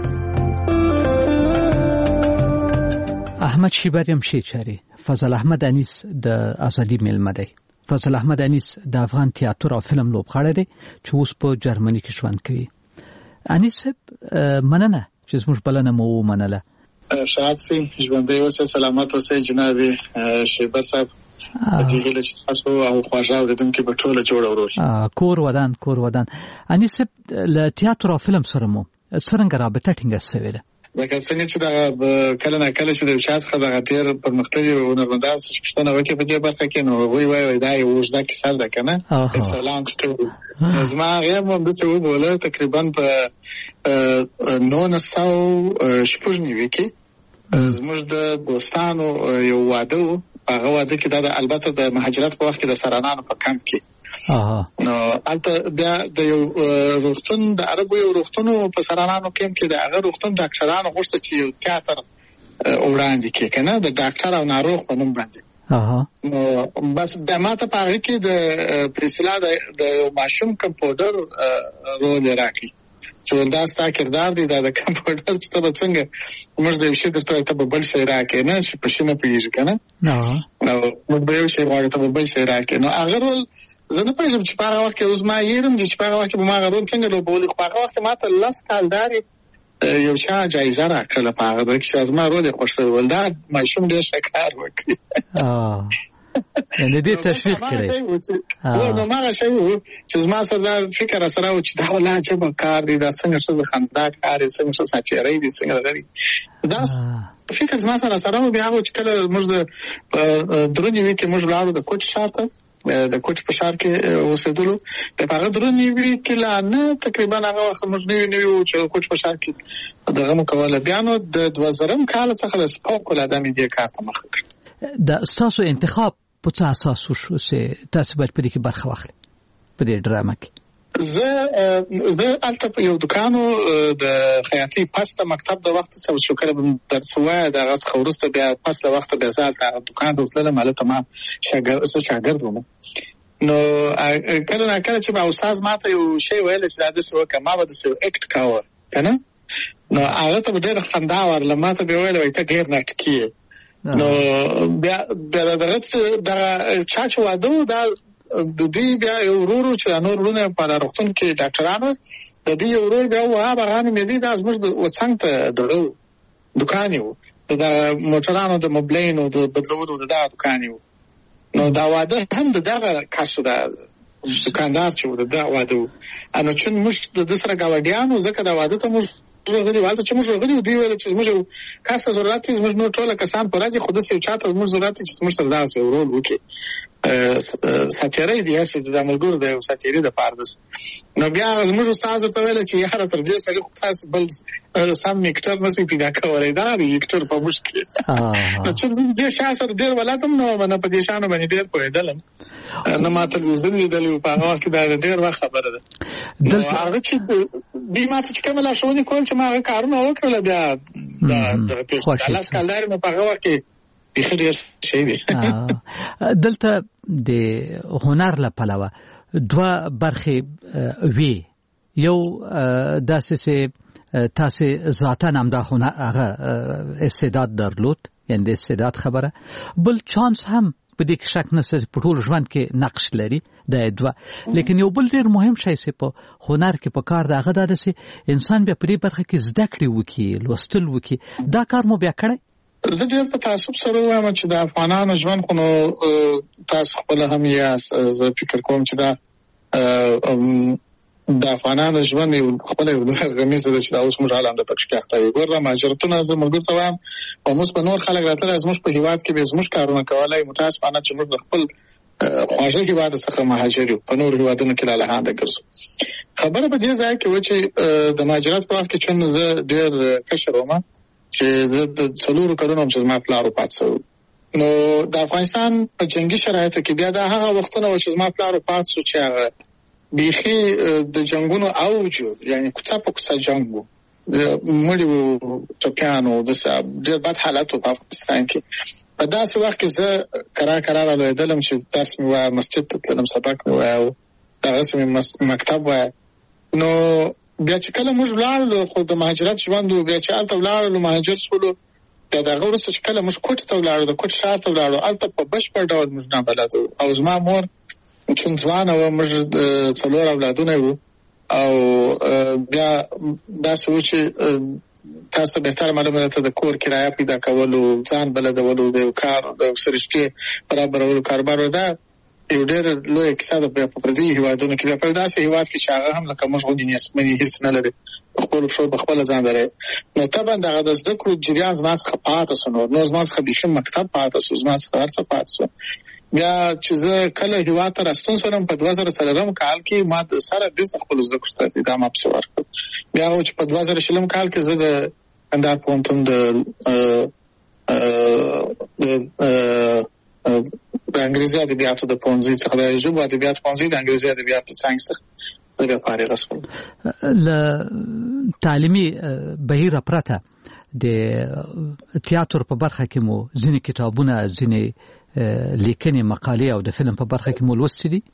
احمد شیبریم شیچاري. فضل احمد انیس د ازادي مېلمه دی. فضل احمد انیس د افغان تیاتر او فلم لوبغاړی دی چې اوس په جرمني کې ژوند کوي. انیس مننه چې زموږ بلنه مو ومنله. شاد سي ژوندۍ اوسئ، سلامت اوسئ جناب شیبر صاحب. دې هیله چې تاسو او خواږه اوریدونکي به ټوله جوړ ورور. کور ودان. انیس له تیاتر او فلم سره مو څرنګه رابطه ټینګه شوې ده؟ لکه څنګه چې دا کله نه کله چې د چا څخه د ډېر پرمختللي هنرمندان څخه پوښتنه وکړي په دې برخه کې، نو هغوی وایي دا یو اوږده کیسه ده که نه، It's a long story. زما هغې هم همداسې وبوله تقریبا په 1996 کې زموږ د دوستانو یو واده و. هغه واده کې دا البته د مهاجرت په وخت کې د سرانانو په کمپ کې نو البته بیا د یو روغتون د عربو یو روغتون په سرانانو کې د هغه روغتون ډاکټرانو غوښته چې یو تیاتر وړاندې کړي کنه د ډاکټر او ناروغ په نوم باندې. نو بس د ماته په هغه کې د پرسلا د یو ماشوم کمپاوډر رول راکړي چې دا ستا کردار دی، دا د کمپاوډر چې ته به څنګه موږ د یو شي درته ته به بل شی راکړې نه چې په شي نه پوهېږي که نه، موږ به یو شی غواړو ته به بل شی راکړې. نو هغه رول زه نه پوهېږم چې په هغه وخت کې اوس ما هېرم چې په هغه وخت کې به ما هغه رول څنګه لوبولي، خو په هغه وخت کې ما ته 10 کالدارې یو چا جایزه راکړله په هغه کې چې زما رول یې خوښ شوی ول. دا ماشوم ډېر ښه کار وکړي. یعنې دې تشویق کړی. نو هغه شی و چې زما سره دا فکر راسره و چې دا والله عجبه کار دی، دا څنګه ښه د خندا کار دی، څنګه ښه ساچېری دی، څنګه دغه دی. دا فکر زما سره راسره و. بیا هغه چې کله موږ د درنیوي کې موږ ولاړو د کوچ ښار ته، د کوچ په ښار کې اوسېدلو. په هغه درنیوي کې لا نه تقریبا هغه وخت موږ نوي وو چې کوچ په ښار کې دغه مو کوله. بیا نو د 2000 کال څخه د سپوک ولادمې دې کار ته مخه کړه. د تاسو انتخاب په څه اساس وشو چې تاسو باید په دې کې برخه واخلئ په دې ډرامه کې؟ زه البته په یو دکانو د خیاطۍ پس د مکتب د وخت څخه چې کله درس وای د غس خورسته بیا پس د وخت بیا ځل د دکان ته وتلم مالته ما شاګرد وم. نو کله نه کله چې ما استاد ماته یو شی ویل چې دا څه وکړه ما به د څه اکټ کاوه کنه نو هغه ته ډېر خندا ورله ماته به ویل وای ته ډېر نټکی نو بیا دغه چا چې واده دا د دې بیا یو ورور چې نور ورونه په روغتون کې ډاکټرانو د دې یو ورور بیا واه هغه مې دې د ازمر د وڅنګ ته دغه دکان یو د موټرانو د موبلینو د بدلولو د دکان یو نو دا واده هم دغه کاسو د دکاندار چې دا واده انو چې موږ د سره گاوډیانو ځکه دا واده ته موږ غوړي والته چې موږ غوړي دی ویل چې موږ کاسه ضرورت موږ نو ټول کسان پر راځي خود سې چاته موږ ضرورت چې موږ سره داسې ورول وکي ساتيري دی چې د ملګرو د ساتيري د پاردس نو بیا موږ استاد ته ویل چې یاره تر دې سره تاسو بل سم میکټر نسی پیدا کولای دا دی میکټر په مشکل نو چې دې شاسر ډیر ولاتم نو نه په دې شانو باندې ډیر پوهیدلم نه ماته وزن لیدل په هغه کې دا ډیر وخت خبره ده هغه چې دې ماته چې کومه لاشونی کول چې ما کارونه وکړل بیا د پیښه لاس کالدار مې په هغه کې دلته د هنر لپاره دوه برخې وی یو داسې تاسو ذاتا نام د هنر هغه استعداد درلود یعنی د استعداد خبره بل چانس هم په دې کې شک نشته په ټول ژوند کې نقش لري د دوه لیکن یو بل ډیر مهم شی چې په هنر کې په کار دغه داسې انسان بیا په دې برخه کې زده کړې وکي لوستل وکي دا کار مو بیا کړی؟ زه ډېر په تعصب سره وایم چې د افغانانو ژوند خو نو تاسو خپل هم یې زه فکر کوم چې دا د افغانانو ژوند یو خپل یو غمیز ده چې دا اوس موږ حالا د پکښ کېخته یو ګور د مهاجرتونه زه ملګرو ته وایم او موږ په نور خلک راتله زموږ په هیواد کې به زموږ کارونه کولای متاسفانه چې موږ خپل خواږه هیواد څخه مهاجر یو په نور هیوادونو کې لاله ګرځو خبره په دې ځای کې و چې د مهاجرت په وخت کې چې زه ډېر کشر وم چې زه د څلورو کلونو چې زما پلار وفات شو نو د افغانستان په جنگي شرایطو کې بیا دا هغه وختونه چې زما پلار وفات شو چې هغه بیخي د جنگونو اوج یعنی کوڅه په کوڅه جنگ وو د مړیو ټوپیانو د ډېر بد حالت په افغانستان کې په داسې وخت کې زه کرار لویدلم چې درس مې وای مسجد ته تلم سبق مې وای او دغه مې مکتب وای نو بیا چې کله موږ ولاړو خو د مهاجرت ژوند بیا چې الته ولاړو مهاجر شولو بیا دغه وروسته چې کله موږ کوټ ته ولاړو د کوټ ښار ته ولاړو الته په بشپړ ډول موږ نه بلدو او زما مور چې ځوانه وه موږ څلور اولادونه وو او بیا داسې و چې تاسو ته بهتر معلومه ده د کور کرایه پیدا کولو ځان بلدولو د یو کار د سرشتې برابرولو کاروبار ده یو ډېر لوی کیسه ده په پردي هیوادونو کې په داسې هیواد کې چې هغه هم لکه موږ غوندې نسبمنې هیڅ نه لري په خپل پښو په خپل ځان لري نو طبعا دغه د زده کړو جریان زما څخه پاتې شو نو زما څخه بیخي مکتب پاتې شو زما څخه هر څه پاتې شو بیا چې زه کله هیواد ته راستون شوم په 2004 کال کې ما د سره بیرته خپل زده کړو ته ادامه ورکړه بیا چې په 2006 کال کې زه د کندهار پوهنتون د انګریزي ادبیاتو د پوهنځي څخه د ژبو ادبیاتو پوهنځي د انګریزي ادبیاتو څنګه څخه زه فارغ شوم ل تعلیمي بهیر پرته د تیاتر په برخه کې مو ځینې کتابونه ځینې لیکنې مقالې او د فلم په برخه کې مو لوستي دي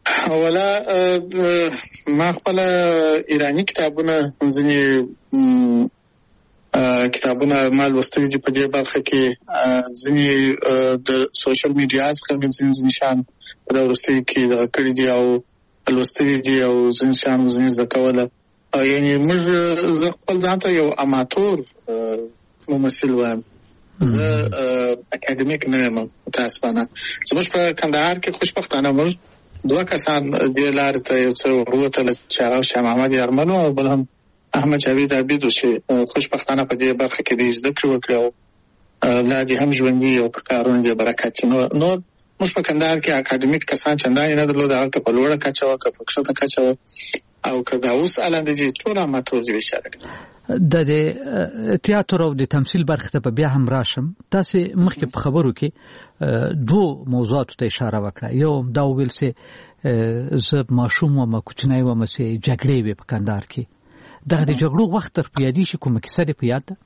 اوله ما خپل ایرانی کتابونه ځینې کتابونه مال لوستلي دي په دې برخه کې ځینې د سوشل میډیا څخه ځینې شان په دا ورستي کې د کړي دي او لوستلي دي او ځینې شان ځینې زده کوله او یعنی موږ زه خپل ځان ته یو اماتور ممثل وایم زه اکاډمیک نه یم متاسفانه زموږ په کندهار کې خوشبختانه موږ دوه کسان دې لارې ته یو څه وروتل چې هغه شاه محمد یارملو او بل هم احمد جاوید عابدو چې خوشبختانه په دې برخه کې د زده کړې وکړو لا دې هم ژوندي او پر کارونه دې برکت نو موږ په کندهار کې اکاډمیک کسان چندانې نه درلود، هغه که په لوړه کچه وه که په کښته کچه وه او که دا اوس الانده دي ټول اماتور دي اشاره کوي. د تیاتر او د تمثیل برخه ته بیا هم راشم. تاسو مخکې په خبرو کې دوه موضوعاتو ته اشاره وکړه. یو دا ویل سي زه ماشوم وم کوچنی وم چې جګړې وې په کندهار کې. دغه د جګړو وخت تر پیادي شي کومه کیسه دې په یاد ده؟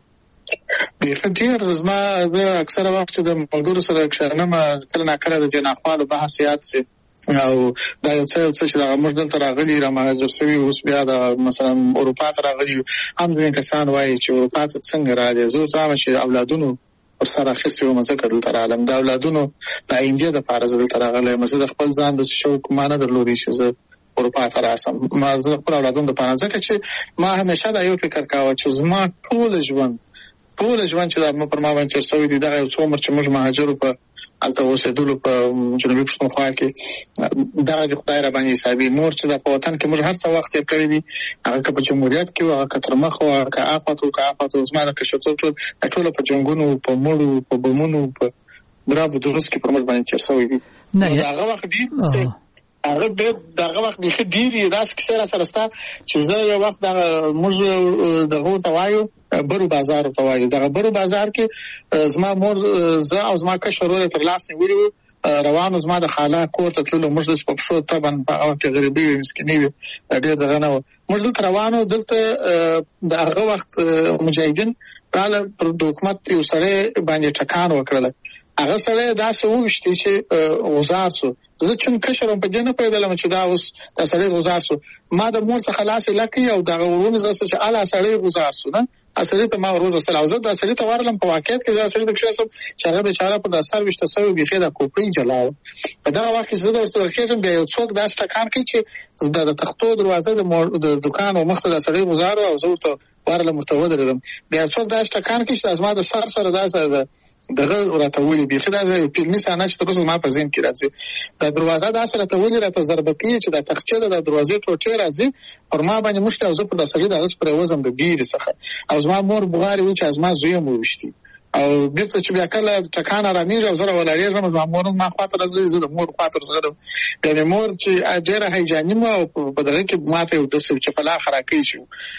ډېر زما اکثره وخت د ملګرو سره کښېنم کله ناکله د جناخوالو بحث یاد سي او دا یو څه چې موږ دلته راغلي رامهاجر شوي اوس بیا د مثلا اروپا ته راغلي هم ځینې کسان وایي چې اروپا ته څنګه راځي. زه وایم چې اولادونو ورسره اخیستې وم ځکه دلته راغلم. د اولادونو د آینده دپاره زه دلته راغلی یم. زه د خپل ځان د شوق ما نه درلودی چې زه اروپا ته راسم. ما زه خپل اولادونو دپاره ځکه چې ما همیشه دا یو فکر کاوه چې زما ټول ژوند چې دا پر ما باندې تېر شوی دی دغه یو څو عمر چې موږ مهاجرو په هلته اوسېدلو په جنوبي پښتونخوا کې دغه د خدای را باندې حسابي مور چې دا په وطن کې موږ هر څه وخت تېر کړی دي، هغه که په جمهوریت کې وه، هغه که تر مخ وه، که آفت و زما د کشرتوب ټوله په جنګونو، په مړو، په بمونو، په درابو دروس کې پر موږ باندې تېر شوی دي. دغه وخت ډېر دغه وخت بیخي ډېرې داسې کیسې را سره سته چې زه یو وخت موږ دغه ورته وایو برو بازار ورته وایو. دغه برو بازار کې زما مور زه او زما کشر ورور تر لاس نیولي وو روانو زما د خاله کور ته تللو. موږ داسې په پښو طبعا په هغه کې غریبي وې مسکیني وې دا ډېر دغه نه وه. موږ دلته روانو. دلته د هغه وخت مجاهدین راله پر د حکومت یو سړی باندې ټکان وکړله. هغه سړی داسې وویشتي چې غوزار سو. زه چون کشر وم په دې نه پوهېدلم چې دا اوس دا سړی غوزار سو. ما د مور څخه لاس یې لکۍ او دغه ورومې ځغسته چې اله سړی غوزار سو نه سړی ته ما وروځستل او زه دا سړي ته ورغلم. په واقعیت کې دا سړي ته کښېنستم چې هغه بیچاره پر دا سر ویشته سوی بیخي دا کوپړۍ جلا وه. په دغه وخت کې زه ورته درخېږم بیا یو څوک داسې ټکان کوي چې د تختو دروازه د دوکان او مخته دا سړی غوزار او زه ورته ورغلم ورته ودرېدم. بیا څوک داسې ټکان کوي چې زما د سر سره داسې دغه راته ولي بیخي دا فلمي صحنه چې تر اوسه زما په ذهن کې راځي. دا دروازه داسې راته ولي راته ضربه کوي چې دا تخچې د دروازې ټوټې راځي پر ما باندې مشکل او زه پر دا سړي دغه پرې وځم د ګیرې څخه او زما مور بغارې وي چې زما زوی مو وویشتي او بیرته چې بیا کله ټکان رانیږي او زه راولاړېږم زما مور ما خواته راځي زه د مور خواته ورځغلم. یعنې مور چې ډېره هیجاني وه او په دغه کې ما ته یو داسې چې په لاخ راکوي چې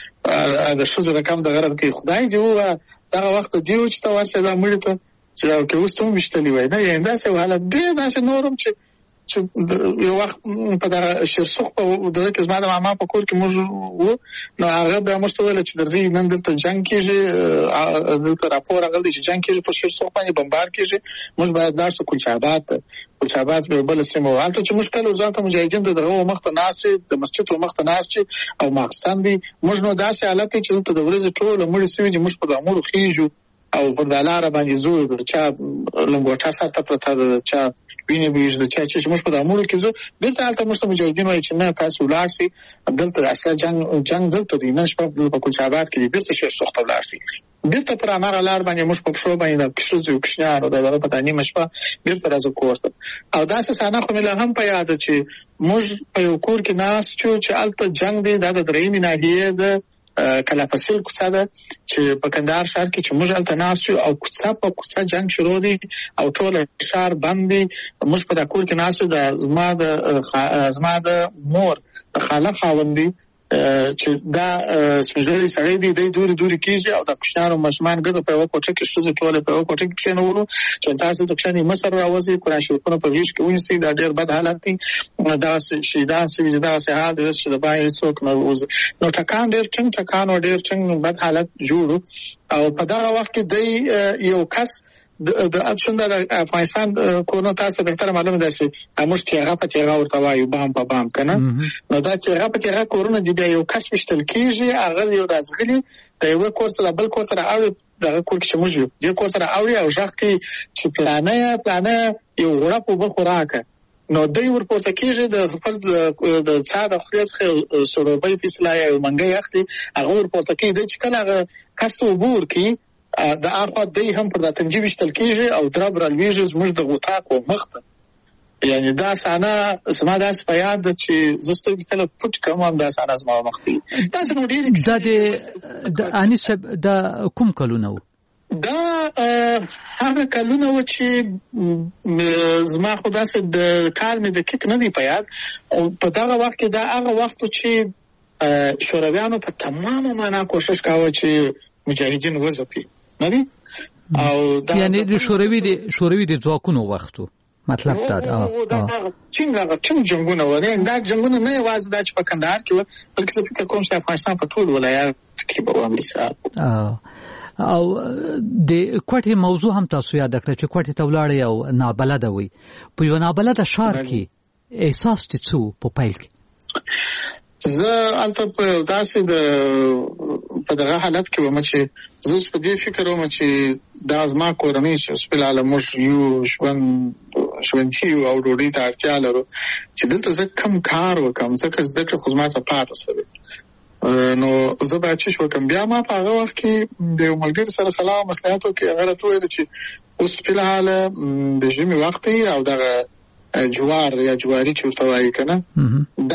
د ښځو رقم دغه رد کوي. خدای دې ووایه دغه وخت دې و چې ته ورسې دا مړي ته چې دا که اوس ته هم ویشتلي وای نه یعنې داسې حالت ډېر داسې نور هم چې یو وخت په دغه شیرسوخ په دغه کې زما د ماما په کور کې موږ وو نو هغه بیا موږ ته ویله چې درځئ نن دلته جنګ کېږي دلته راپور راغلی چې جنګ کېږي په شیرسوخ باندې بمبار کېږي موږ باید لاړ شو کلچاباد ته. کلچاباد په بله سیمه وه هلته چې موږ کله ځان ته مجاهدین د دغه مخته ناست د مسجد مخته ناست او ماخستن دي موږ نو داسې حالت دی چې دلته د ورځې ټوله مړي سوي دي موږ په دامورو خېږو او په لاره باندې زو د چا لنګوټه سر ته پرته د چا وینې بهیږي د چا چې موږ په دامورو کې زو بیرته هلته موږ ته مجاهدین وایي چې نه تاسو ولاړ سئ دلته اصلا جنګ دلته دی نن شپه په کلچاباد کې دی بیرته شیرسوخ ته ولاړ سئ. بیرته پر هماغه لار باندې موږ په پښو باندې د ښځو او کوچنیانو د دغه په نیمه شپه بیرته راځو کور ته او داسې صحنه خو مې لا هم په یاد چې موږ په یو کور کې ناست یو چې هلته جنګ دی دا د درېیمې ناحیې د کلاپسیل کوڅه ده چې په کندهار ښار کې چې موږ هلته ناست یو او کوڅه په کوڅه جنګ شروع دی او ټول ښار بند دی. موږ په دا کور کې ناست یو زما د مور د خاله خاوند دی چې دا سپینږیری سړی دی دی دورې کېږي او د کوچنیانو ماشومان ګرده په یوه کوټه کې ښځې ټولې په یوه کوټه کې کښېنولو چې تاسو د کښېنئ مصر راوځي قرآن شریفونه په غېږ کې ونیسئ دا ډېر بد حالت دی دغسې شهیدان سوي دي دغسې حال دی چې د باندې څوک نه وځي نو ټکان ډېر ټکان و ډېر بد حالت جوړ او په دغه وخت کې دی یو کس د اپشن د افغانستان کورونو تاسو بهتره معلومه ده چې موږ تیغه په تیغه ورته وایو بام په بام کنه نو دا تیغه په تیغه کورونه دی بیا یو کس وشتل کېږي هغه یو راځغلي د یو کور څخه بل کور ته راوړي دغه کور کې چې موږ یو د کور ته راوړي او ژغ کوي چې پلانه یو غوړپ اوبه خو راکړه نو دی ورپورته کېږي د خپل د څا د خولې څخه سروبۍ فیصله یا منګی اخلي هغه ورپورته کوي دی چې کله هغه کس ته اوبه ورکوي د اخوا دی هم پر دا تنجي ویشتل کېږي او درب رالویږي زموږ د غوطاکو مخ ته یعنې دا صحنه زما داسې په یاد ده چې زه سترګې کله پټ کړم هم دا صحنه زما مخ ته وي. داسې نو ډېرې دا د انیس صاحب دا کوم کلونه و؟ دا هغه کلونه و چې زما خو داسې د کال مې د کیک نه دی په یاد، او په دغه وخت کې دا هغه وخت چې شورویانو په تمامه معنا کوشش کاوه چې مجاهدین وځپي نه دي، او یعنی د شوروي د ځواکونو وختو مطلب دا څنګه جنگونه ونه دا جنگونه نه یوازې دا چې په کندهار کې و، بلکې زه فکر کوم چې افغانستان په ټول ولایت کې به وامل او د کوټې موضوع هم تاسو یاد کړئ چې کوټې ته ولاړې او نابلده وي، په یو نابلده ښار کې احساس څه په پیل کې؟ زه البته په داسې په دغه حالت کې وم چې زه اوس په دې فکر وم چې دا زما کورنۍ چې اوس فلحاله موږ یو ژوندي یو او ډوډۍ ته اړتیا لرو، چې دلته زه کم کار وکړم، ځکه زده کړې خو زما څه پاتې شوې. نو زه باید څه وکړم؟ بیا ما په هغه وخت کې د یو ملګري سره سلام او مصلحت وکړ، هغه راته وویل چې اوس فلحاله د ژمي وخت دی او دغه جوار یا جواری چې ورته وایي که نه،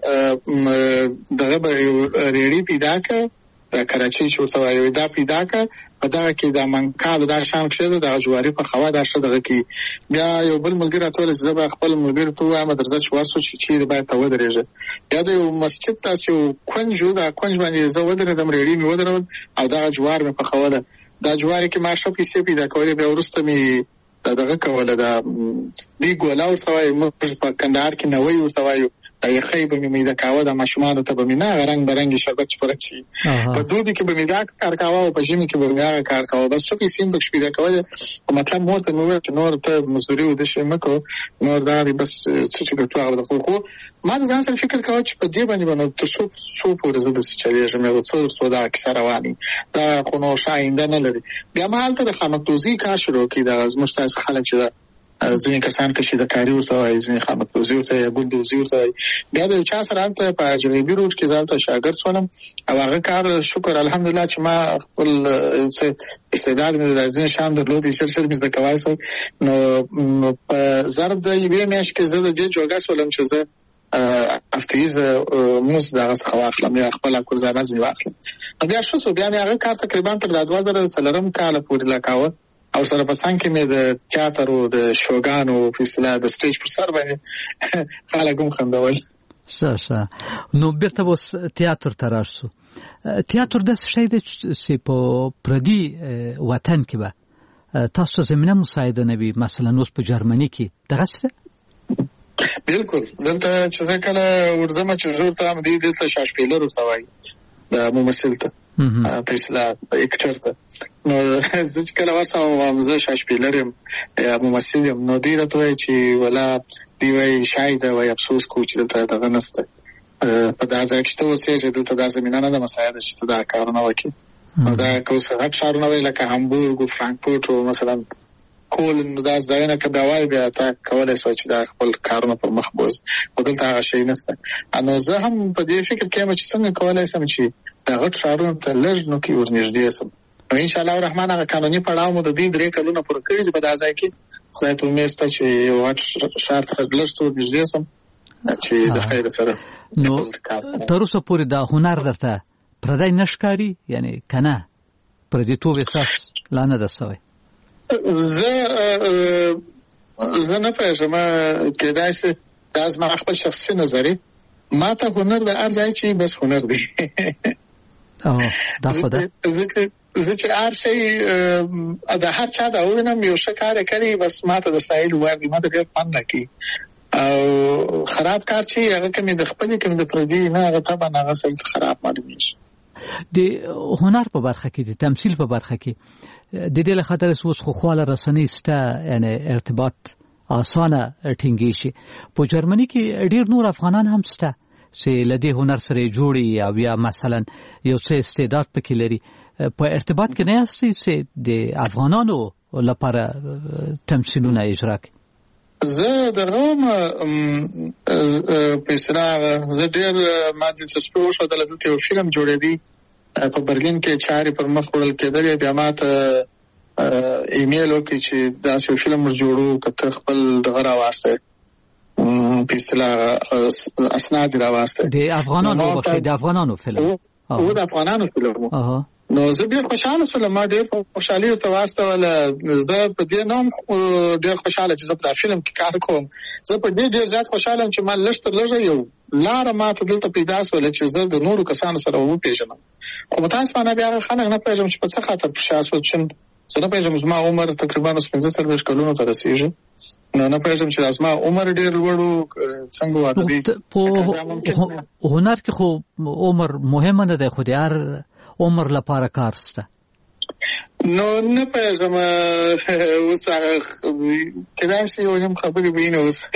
دغه به یو ریړۍ پیدا کړه، د کراچۍ چې ورته وایي دا پیدا کړه، په دغه کې د منکال دا شام کښېږده، دغه جواري په خوا دا ښه دغه کې. بیا یو بل ملګري راته وویل چې زه به خپل ملګري ته ووایم درځه چې ورسو چې چیرې باید ته ودرېږه. بیا د یو مسجد داسې یو کونج و، دا کونج باندې زه ودرېدم، ریړۍ مې ودرول او دغه جوار مې پخوله. دا جواري کې ما ښه پیسې پیدا کولې، بیا وروسته مې دغه کوله، دا دی ګوله ورته وایي، موږ په کندهار کې نوی ورته وایو، دا یخی به مې میده کاوه، د ماشومانو ته به مې نه هغه رنګ برنګې شربت چې پوره شي، په دوبي کې به مې دا کار کاوه او په ژمي کې به مې هغه کار کاوه، بس څه پیسې مې پکښې پیدا کولې. خو مطلب مور ته مې وویل چې نور ته مزدوري ودشي مه کوه، نور دا دی بس څه چې ګټو هغه به. خو ما د ځان سره فکر کاوه چې په دې باندې به نو تر څو پورې زه داسې چلېږم، یو څو دا کیسه رواني، دا خو نو ښه آینده نه لري. بیا ما هلته د خامکدوزي کار شروع کړي، دغه زموږ داسې خلک چې ځینې کسان که چې د کاري ورته وایي، ځینې خامکدوزي ورته وایي، ګلدوزي ورته وایي. بیا د یو چا سره هلته په جنوبي روډ کې زه هلته شاګرد شولم او هغه کار شکر الحمدلله چې ما خپل استعداد مې د ځینې شیان درلودې، ژر مې زده کولی شول. نو په ضرب د یوې میاشتې کې زه د دې جوګه شولم چې زه افتیزه موز دغه څخه واخلم یا خپله کورزانه ځینې واخلم. نو بیا ښه شو، بیا مې هغه کار تقریبا تر 2004 کاله پورې لا کاوه، او سره په څنګ کې مې د تیاتر او د شوګانو په اصطلاح د سټیج پر سر باندې خلک هم خندول. ښه نو بیرته اوس تیاتر ته راشو. تیاتر داسې شی دی چې په پردي وطن کې به تاسو زمینه مساعده نه وي، مثلا اوس په جرمني کې دغسې ده؟ بالکل، دلته چې زه کله ورځم چې زور ته هم دی، دلته شاشپیلر ورته وایي د ممثل ته په اصطلاح اکټر ته. نو زه چې کله ورسم زه شاشپیلر یم یا ممثل یم، نو دوی راته وایي چې ولا دوی وایي شاید وایي افسوس کوو چې دلته دغه نشته، په دا ځای کې چې ته اوسېږې دلته دا زمینه نه ده مساعده چې ته دا کارونه وکړې. نو دا که اوس غټ ښارونه وایي لکه هامبورګ او فرانکفورټ او مثلا کولن، نو دا ځایونه که بیا وایي بیا تا کولی شوی چې دا خپل کارونه پر مخ بوځي، خو دلته هغه شی نشته. نو زه هم په دې فکر کې یم چې څنګه کولی شم چې دا غټ ښارونو ته لږ نو کې ورنږدې شم. نو انشاءالله الرحمن هغه قانوني پړاو مو د دې 3 کلونه پوره کړي چې په دا ځای کې خدای ته امید شته چې یو غټ ښار ته لږ څه ورنږدې شم چې د خیر سره. نو تر اوسه پورې دا هنر درته پردی نه ښکاري، یعنی که نه پردیتوب احساس لا نه ده شوی؟ زه نه پوهېږم، کېدای شي دا زما خپل شخصي نظر، ما ته هنر د هر ځای چې بس هنر دی. دا خو ده زه چې هر شی د هر چا دا ووینم یو ښه کار یې کړی، بس ما ته د ستایلو وړ دی، ما ته ډېر خوند راکوي. او خراب کار چې هغه که مې د خپلې که مې د پردي نه، هغه طبعا هغه سړي ته خراب معلومېږي. د هنر په برخه کې، د تمثیل په برخه کې د دې له خاطر اوس خو خواله رسنۍ شته، یعنی ارتباط اسانه ټینګې شي. په جرمني کې ډېر نور افغانان هم شته چې له دې هنر سره جوړي او یا مثلا یو څه استعداد پکې لري. په ارتباط کې نه یاستئ چې د افغانانو لپاره تمثیلونه اجرا کړي؟ زه دغه په اصطلاح زه ډېر ما دلچسپي وښودله، دلته یو فلم جوړېدی په برلین کې چارې پر مخ وړل کېدلې، بیا ما ته ایمیل وکړي چې داسې یو فلم موږ جوړو، که ته خپل دغه راواستی په اصطلاح اسناد راواستی. د افغانانو فلم؟ او د افغانانو فلم نو زه ډېر خوشاله شوم، ما ډېر خوشالي ورته واستوله. زه په دې نوم ډېر خوشاله چې زه په فلم کې کار کوم. زه په دې ډېر زیات خوشاله یم چې ما لږ تر لږه یو لاره ماته دلته پیدا شوله چې زه د نورو کسانو سره وپېژنم. خو متاسفانه بیا هغه خلک نه پوهېږم چې په څه خاطر په شا شول. زه نه پوهېږم، زما عمر تقریبا 45 کلونو ته رسېږي. نو نه پوهېږم چې زما عمر ډېر لوړ و، څنګه واده دی. په هنر کې خو عمر مهمه نه دی، خو د هر عمر لپاره کار شته. نو نه پوهېږم اوس هغه کېدای شي یو یم خبرې به یې نه اوس.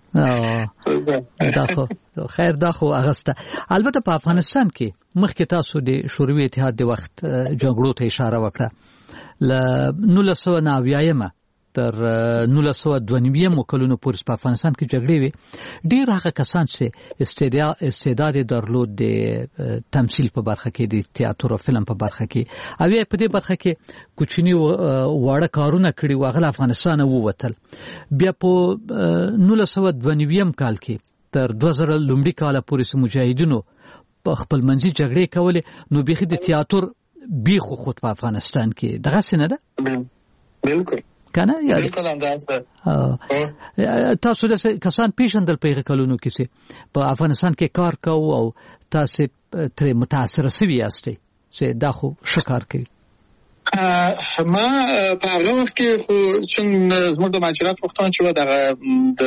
دا خو خیر، دا خو هغه شته. البته په افغانستان کې مخکې تاسو د شوروي اتحاد د وخت جګړو ته اشاره وکړه. له 1990 تر 1992 کلونو پورې په افغانستان کې جګړې وې. ډېر هغه کسان چې استعداد درلود د تمثيل په برخه کې، د تئاتر او فلم په برخه کې، او یې په دې برخه کې کوچني واړه کارونه کړي و، هغه افغانستان ووتل. بیا په 1992 کال کې تر 2000 لومړي کال پورې مجاهدینو په خپل منځي جګړې کولې. نو بيخي د تئاتر بیخو خود په افغانستان کې دغه څه نه ده. بالکل کنه یا بالکل اندازه. تاسو د کسان پیژندل په کلونو کې چې په افغانستان کې کار کوي او تاسو تر متاثر شوي یاستئ چې دا خو شکار کوي. ما په هغه وخت کې خو چې زموږ د مهاجرت وختونه چې و دغه د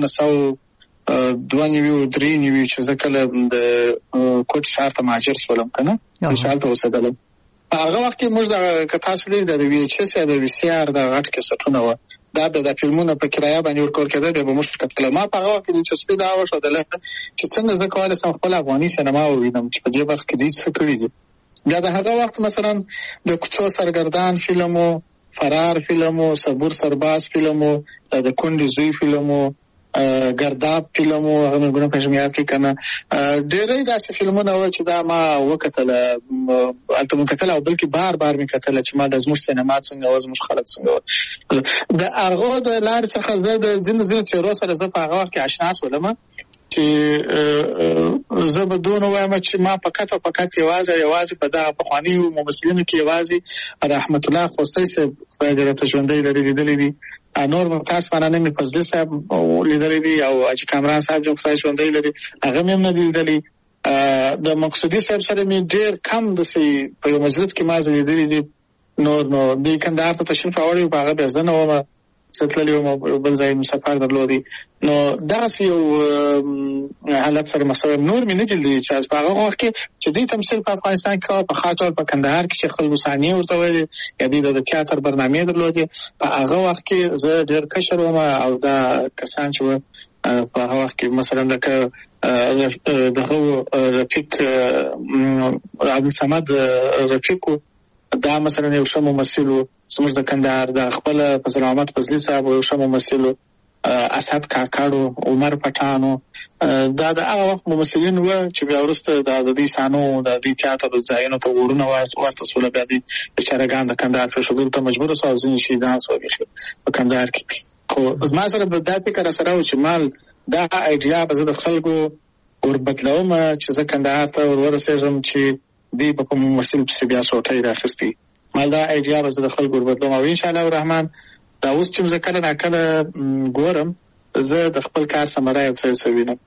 1992 چې زه کله د کوټ ښار ته مهاجر شولم کنه شال ته اوسېدلم. په هغه وخت کې موږ د کتاسو لري د VHS یا د VCR د غټ کیسټونه و، دا د فلمونو په کرایه باندې ورکول کېده. به موږ کتل. ما په هغه وخت کې چې سپید دا وشو دله چې څنګه زه کولای شم خپل افغاني سینما ووینم چې په دې وخت کې دې څه کړی دي. بیا د هغه وخت مثلا د کوڅو سرګردان فلمو، فرار فلمو، صبور سرباز فلمو، د کونډې زوی فلمو، ګرداب فلمو، هغه موږ په شمیات کې کنه ډېرې داسې فلمونه و چې دا ما وکتل. البته موږ کتل او بلکې بار مې کتل چې ما د زموږ سینما څنګه و، زموږ خلک څنګه و. د هغه د لارې څخه زه د ځینو چیرو سره زه په هغه وخت کې آشنا شولم چې زه به دونه وایم چې ما فقط یوازې په دغه پخوانیو ممثلینو کې یوازې رحمت الله خوستی صاحب خدای دې راته ژوندی لري لیدلی دي. نور متاسفانه نه مې فضلي صاحب لیدلی دي او حاجي کامران صاحب چې خدای ژوندی لري هغه مې هم نه لیدلی. د مقصودي صاحب سره مې ډېر کم داسې په یو مجلس کې ما لیدلی دي. نو دوی کندهار ته تشریف راوړی په هغه بیا زه نه وم، ستللی وم بل ځای سفر درلودی. نو دغسې یو حالت سره مسوي نور مې نه لیدلی چې په هغه وخت کې چې دوی تمثیل په افغانستان کې په خاص ډول په کندهار کې چې خلکو ثانیې ورته ویلې یا دوی د تیاتر برنامې درلودې. په هغه وخت کې زه ډېر کشر وم او دا کسان چې په هغه وخت کې مثلا لکه دغه رفیق عبدالصمد رفیقو، دا مثلا یو ښه ممثل و زموږ د کندهار. د خپل فضل احمد فضلي صاحب یو ښه ممثل و، اسد کاکړو، عمر پټانو، دا د هغه وخت ممثلین و چې بیا وروسته د دې سانو د دې تیاتر ځایونو ته ورونه ورته سوله. بیا دې بیچارهګان د کندهار پرېښودلو ته مجبور شو او ځینې شهیدان شول په کندهار کې. خو زما سره دا فکر سره و چې مال دا ایډیا به زه د خلکو وربدلوم چې زه کندهار ته ورسېږم چې دی په ممثل پسې بیا سوټۍ راخستي. مال دا ایډیا به زه د خلکو وربدلوم او انشاءالله الرحمن دا اوس چې زه کله ناکله ګورم زه د خپل کار ثمره یو څه وینم.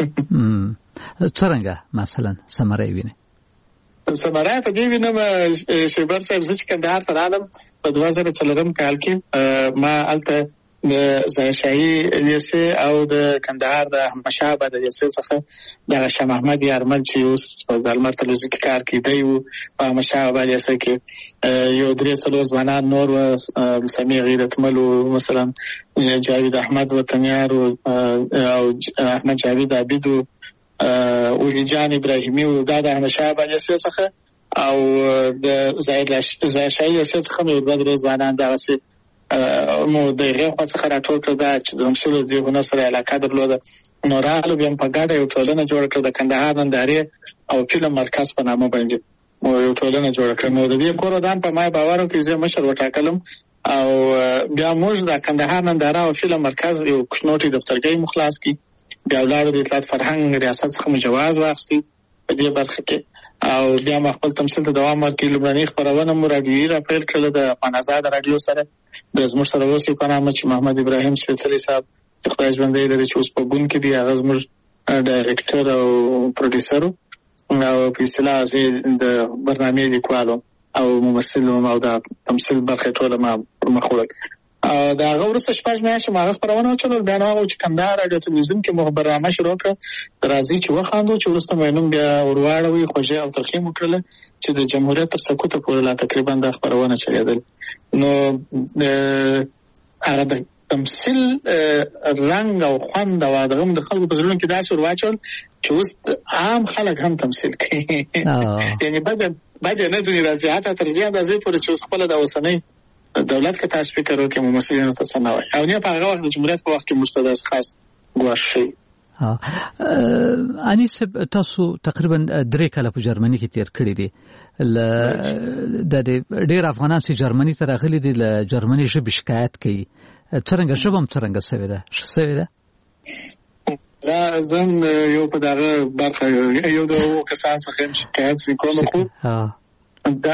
څرنګه مثلا ثمره وینې؟ ثمره په دې وینم شیبر صاحب زه چې کندهار ته رالم په 2004 کال کې ما هلته د ځایشاهي لیسې او د کندهار د احمدشاه بابا د لیسې څخه د شاه محمد یارمل چې اوس په لمر تلویزیون کې کار کوي دی و په احمدشاه بابا لیسې کې یو 3-4 ځوانان نور و سمیع غیرتمل و مثلا جاوید احمد وطنیار او احمد جاوید عابد و اولی جان ابراهیمی و دا د احمدشاه بابا لیسې څخه او د ځایشاهي لیسې څخه مې 2 ځوانان دغسې مو د هغې خوا څخه راټول کړه دا چې د تمثیل د هنر سره علاقه درلوده. نو راغلو بیا په ګډه یو ټولنه جوړه کړه د کندهار نندارې او فلم مرکز په نامه باندې مو یو ټولنه جوړه کړه. نو د دې کور ودان په ما باور وکړي زه مشر وټاکلم او بیا موږ د کندهار ننداره او فلم مرکز یو کوچنوټي دفترګۍ مو خلاص کړي. بیا ولاړو د اطلاعات فرهنګ ریاست څخه مو جواز واخیستي په دې برخه کې او بیا ما خپل تمثيل ته دوام ورکړ. لومړنۍ خبرونه مو راډیویي راپیل کړل د افغانازاد رادیو سره د زموږ سره اوسې په نامه چې محمد ابراهیم سپېڅلي صاحب د خدای ژوندی لري چې اوس په ګون کې دی. هغه زموږ ډایرکټر او پروډوسر او په اصطلاح د برنامې لیکوالو او ممثل او د تمثيل برخه ټول ما پرمخ وړل. دا هغه ورسته شپږ میاشتې ما خبرونه وچلول. بیا هغه چې کندهار رادیو تلویزیون کې مو برنامه شروع کړ راځي چې وخاندو چې ورسته مینوم بیا ورواړوي خوږه او ترخیم وکړل چې د جمهوریت تر سقوطه پورې لا تقریبا دا خبرونه چلیدل. نو هغه د تمثيل رنگ او خوند او دغه د خلکو په زړونو کې داسې ورواچول چې اوس عام خلک هم تمثيل کوي. یعنی بعد نه ځي راځي حتی تر دې اندازې پورې چې اوس خپل د اوسنۍ دولت کې تاسو فکر وکړئ ممثلینو ته څنګه وایي او نه په هغه وخت د جمهوریت په وخت کې مستداس خاص ګواښ شي. انیس تاسو تقریبا 3 کاله په جرمني کې تیر کړی دي. د ډېر افغانان چې جرمني ته راغلي دي له جرمني ژبې شکایت کوي. څنګه ژبه څنګه سوي ده؟ لا زم یو په دغه برخه یو د کسان څخه شکایت وکوم خو دا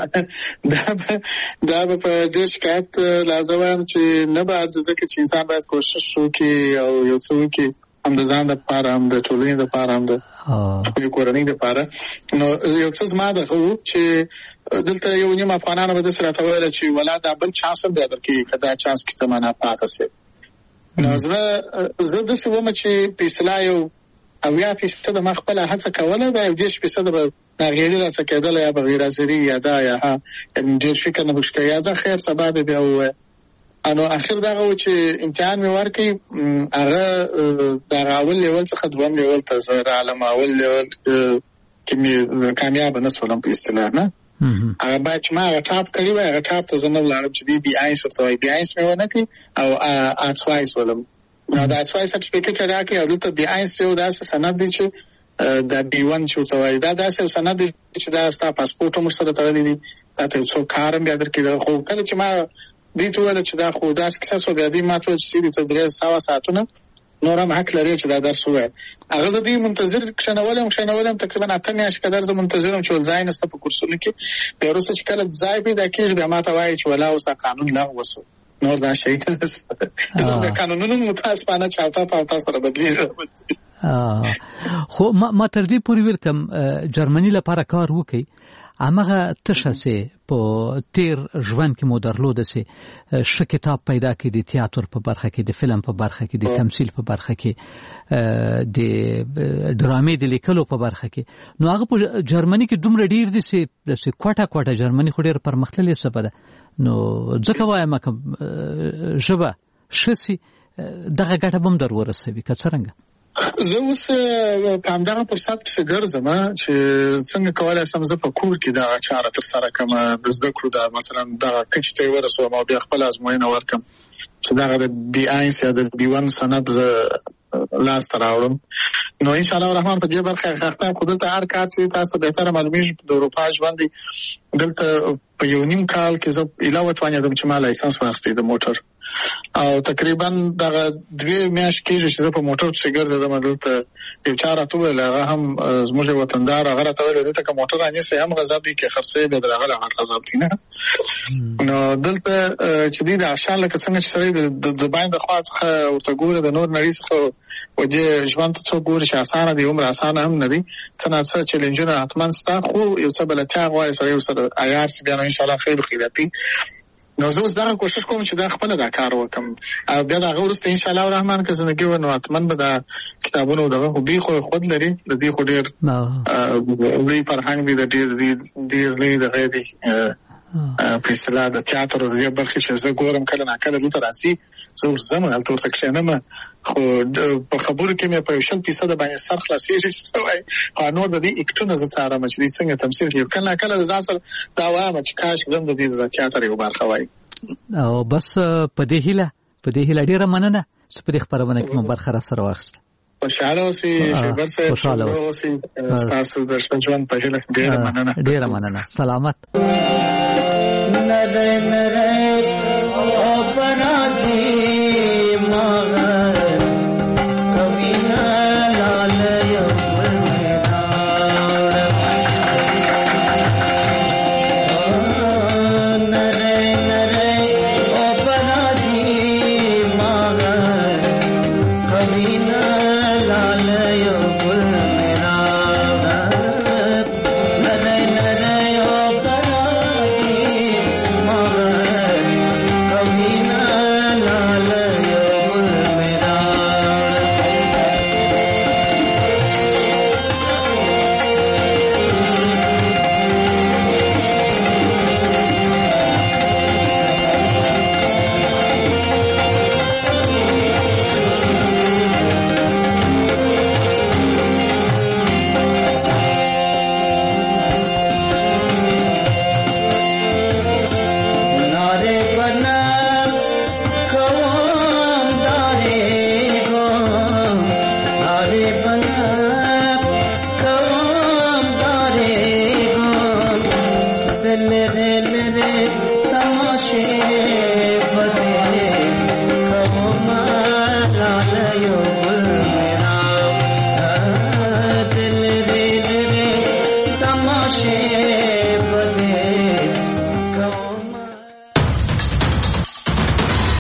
په دې شکایت لازم چې نه بعد ځکه چې انسان باید کوشش وکړي او یو څه وکړي هم د ځان لپاره هم د ټولنې لپاره هم د کورنۍ لپاره. نو یو څه زما د خو چې دلته یو نیم افغانانو به د سره تاویل چې ولا دا بل چانس هم به درکې کدا چانس کې تمنا پاتې سي. نو زه د څه ومه چې په اصطلاح یو او یا پیسته د مخبل هڅه کوله دا 10% به غیري راڅ کېدل یا بغیر ازري یا دا یا ډېر فکر نه بشکې یا ځکه خیر سبب بیا و انو اخر دا و چې امتحان مې ورکې هغه دا اول لیول څخه دوم لیول ته زه عالم اول لیول کې مې کامیاب نه شولم په اصطلاح نه. هغه باید چې ما ټاپ کړی و هغه ټاپ ته زنه ولاړم چې دی بي آیس ورته وای بي آیس مې ونه کړ او اټوایس ولم. نو دا اټوایس سرټیفیکټ راکې او دلته بي آیس یو داسې سند دی چې دا B1 چې وای دا داسې سند دی چې دا ستا پاسپورت هم سره تړلی دی دا ته څو کارم بیا درکې خو کله چې ما دې ته ول چې دا خو داسې کیسه سو بیا دې ما ته چې دې ته 300 ساعتونه نورم حق لري چې دا درس وای. هغه زه دې منتظر کښنولم تقریبا 8 میاشتې کدر زه منتظرم چې ځای نسته په کورسونو کې به وروسته چې کله ځای پیدا کېږي بیا ما ته وایي چې ولا اوس قانون لغوه وسو نور دا شي ته دا قانونونو متاسفانه چاته پاوتا سره بدلیږي. خو ما تر دې پورې ویلکم جرمني لپاره کار وکي امغه تشسه په تیر ژوند کې مو درلوده سي ش کتاب پیدا کړي د تیاتر په برخه کې د فلم په برخه کې د تمثيل په برخه کې د ډرامې د لیکلو په برخه کې نو هغه په جرمني کې دومره ډیر دي سي کوټه جرمني خو ډیر پرمختللې سبب ده. نو ځکه وایم کوم ژبه شسي دغه ګټه بم در ورسوي که څنګه زه اوس په همدغه فرصت کې ګرځم چې څنګه کولای شم زه په کور کې دا چاره تر سره کوم د زده کړو دا مثلا دا کچ ته ورسوم او بیا خپل ازموینه ورکم چې دا د بي آیس یا د B1 سند لاس تراوړم. نو ان شاء الله الرحمن په دې برخه خپل خپل ته هر کار چې تاسو به تر معلومیږي د اروپا ژوند دلته په یو نیم کال کې زه علاوه توانیدم چې ما لایسنس واخیستی د موټر او تقریبا دا 2 میاشتې کې چې په موټر څخه ګرځیدم دلته یو چاره ته هغه هم زموږ وطندار هغه راته ویل دته کوم موټر اني سه هم غضب دي کې خرڅې به درغله غضب دي نه. نو دلته چې دې د اشاله کې څنګه چې سره د باندې د خواص ورته ګوره د نور نړۍ څخه وجه ژوند ته څو ګوره چې اسانه دي عمر اسانه هم نه دي څنګه چیلنجونه حتمان ستا خو یو څه بلته غواړي سره یو سره عیار چې بیا ان شاء الله خیر خیراتي. نو زه اوس دا کوشش کوم چې دا خپل دا کار وکم او بیا دا غوړسته ان شاء الله الرحمن که زندگی و نو اتمن به دا کتابونو دغه خو به خود لري د دې خو ډیر وی فرهنګ دي د ډیر لري د غیدي په اصطلاح د تیاتر د دې برخه چې زه ګورم کله نه کله دلته راځي زه زما هلته ورته کښینم خو په خبرو کې مې په 100% باندې سر خلاصېږي چې وای قانون د دې اکټونه زه څارم چې څنګه تمثيل کوي کله کله د ځان سره دا وایم چې کاش زم د دې د تیاتر یو برخه وای او بس په دې هیله ډیره مننه چې په خبرونه کې مو برخه را سره واخیسته. خوشاله اوسئ شیبر سره اوسئ تاسو د ژوند په هیله ډیره مننه سلامت.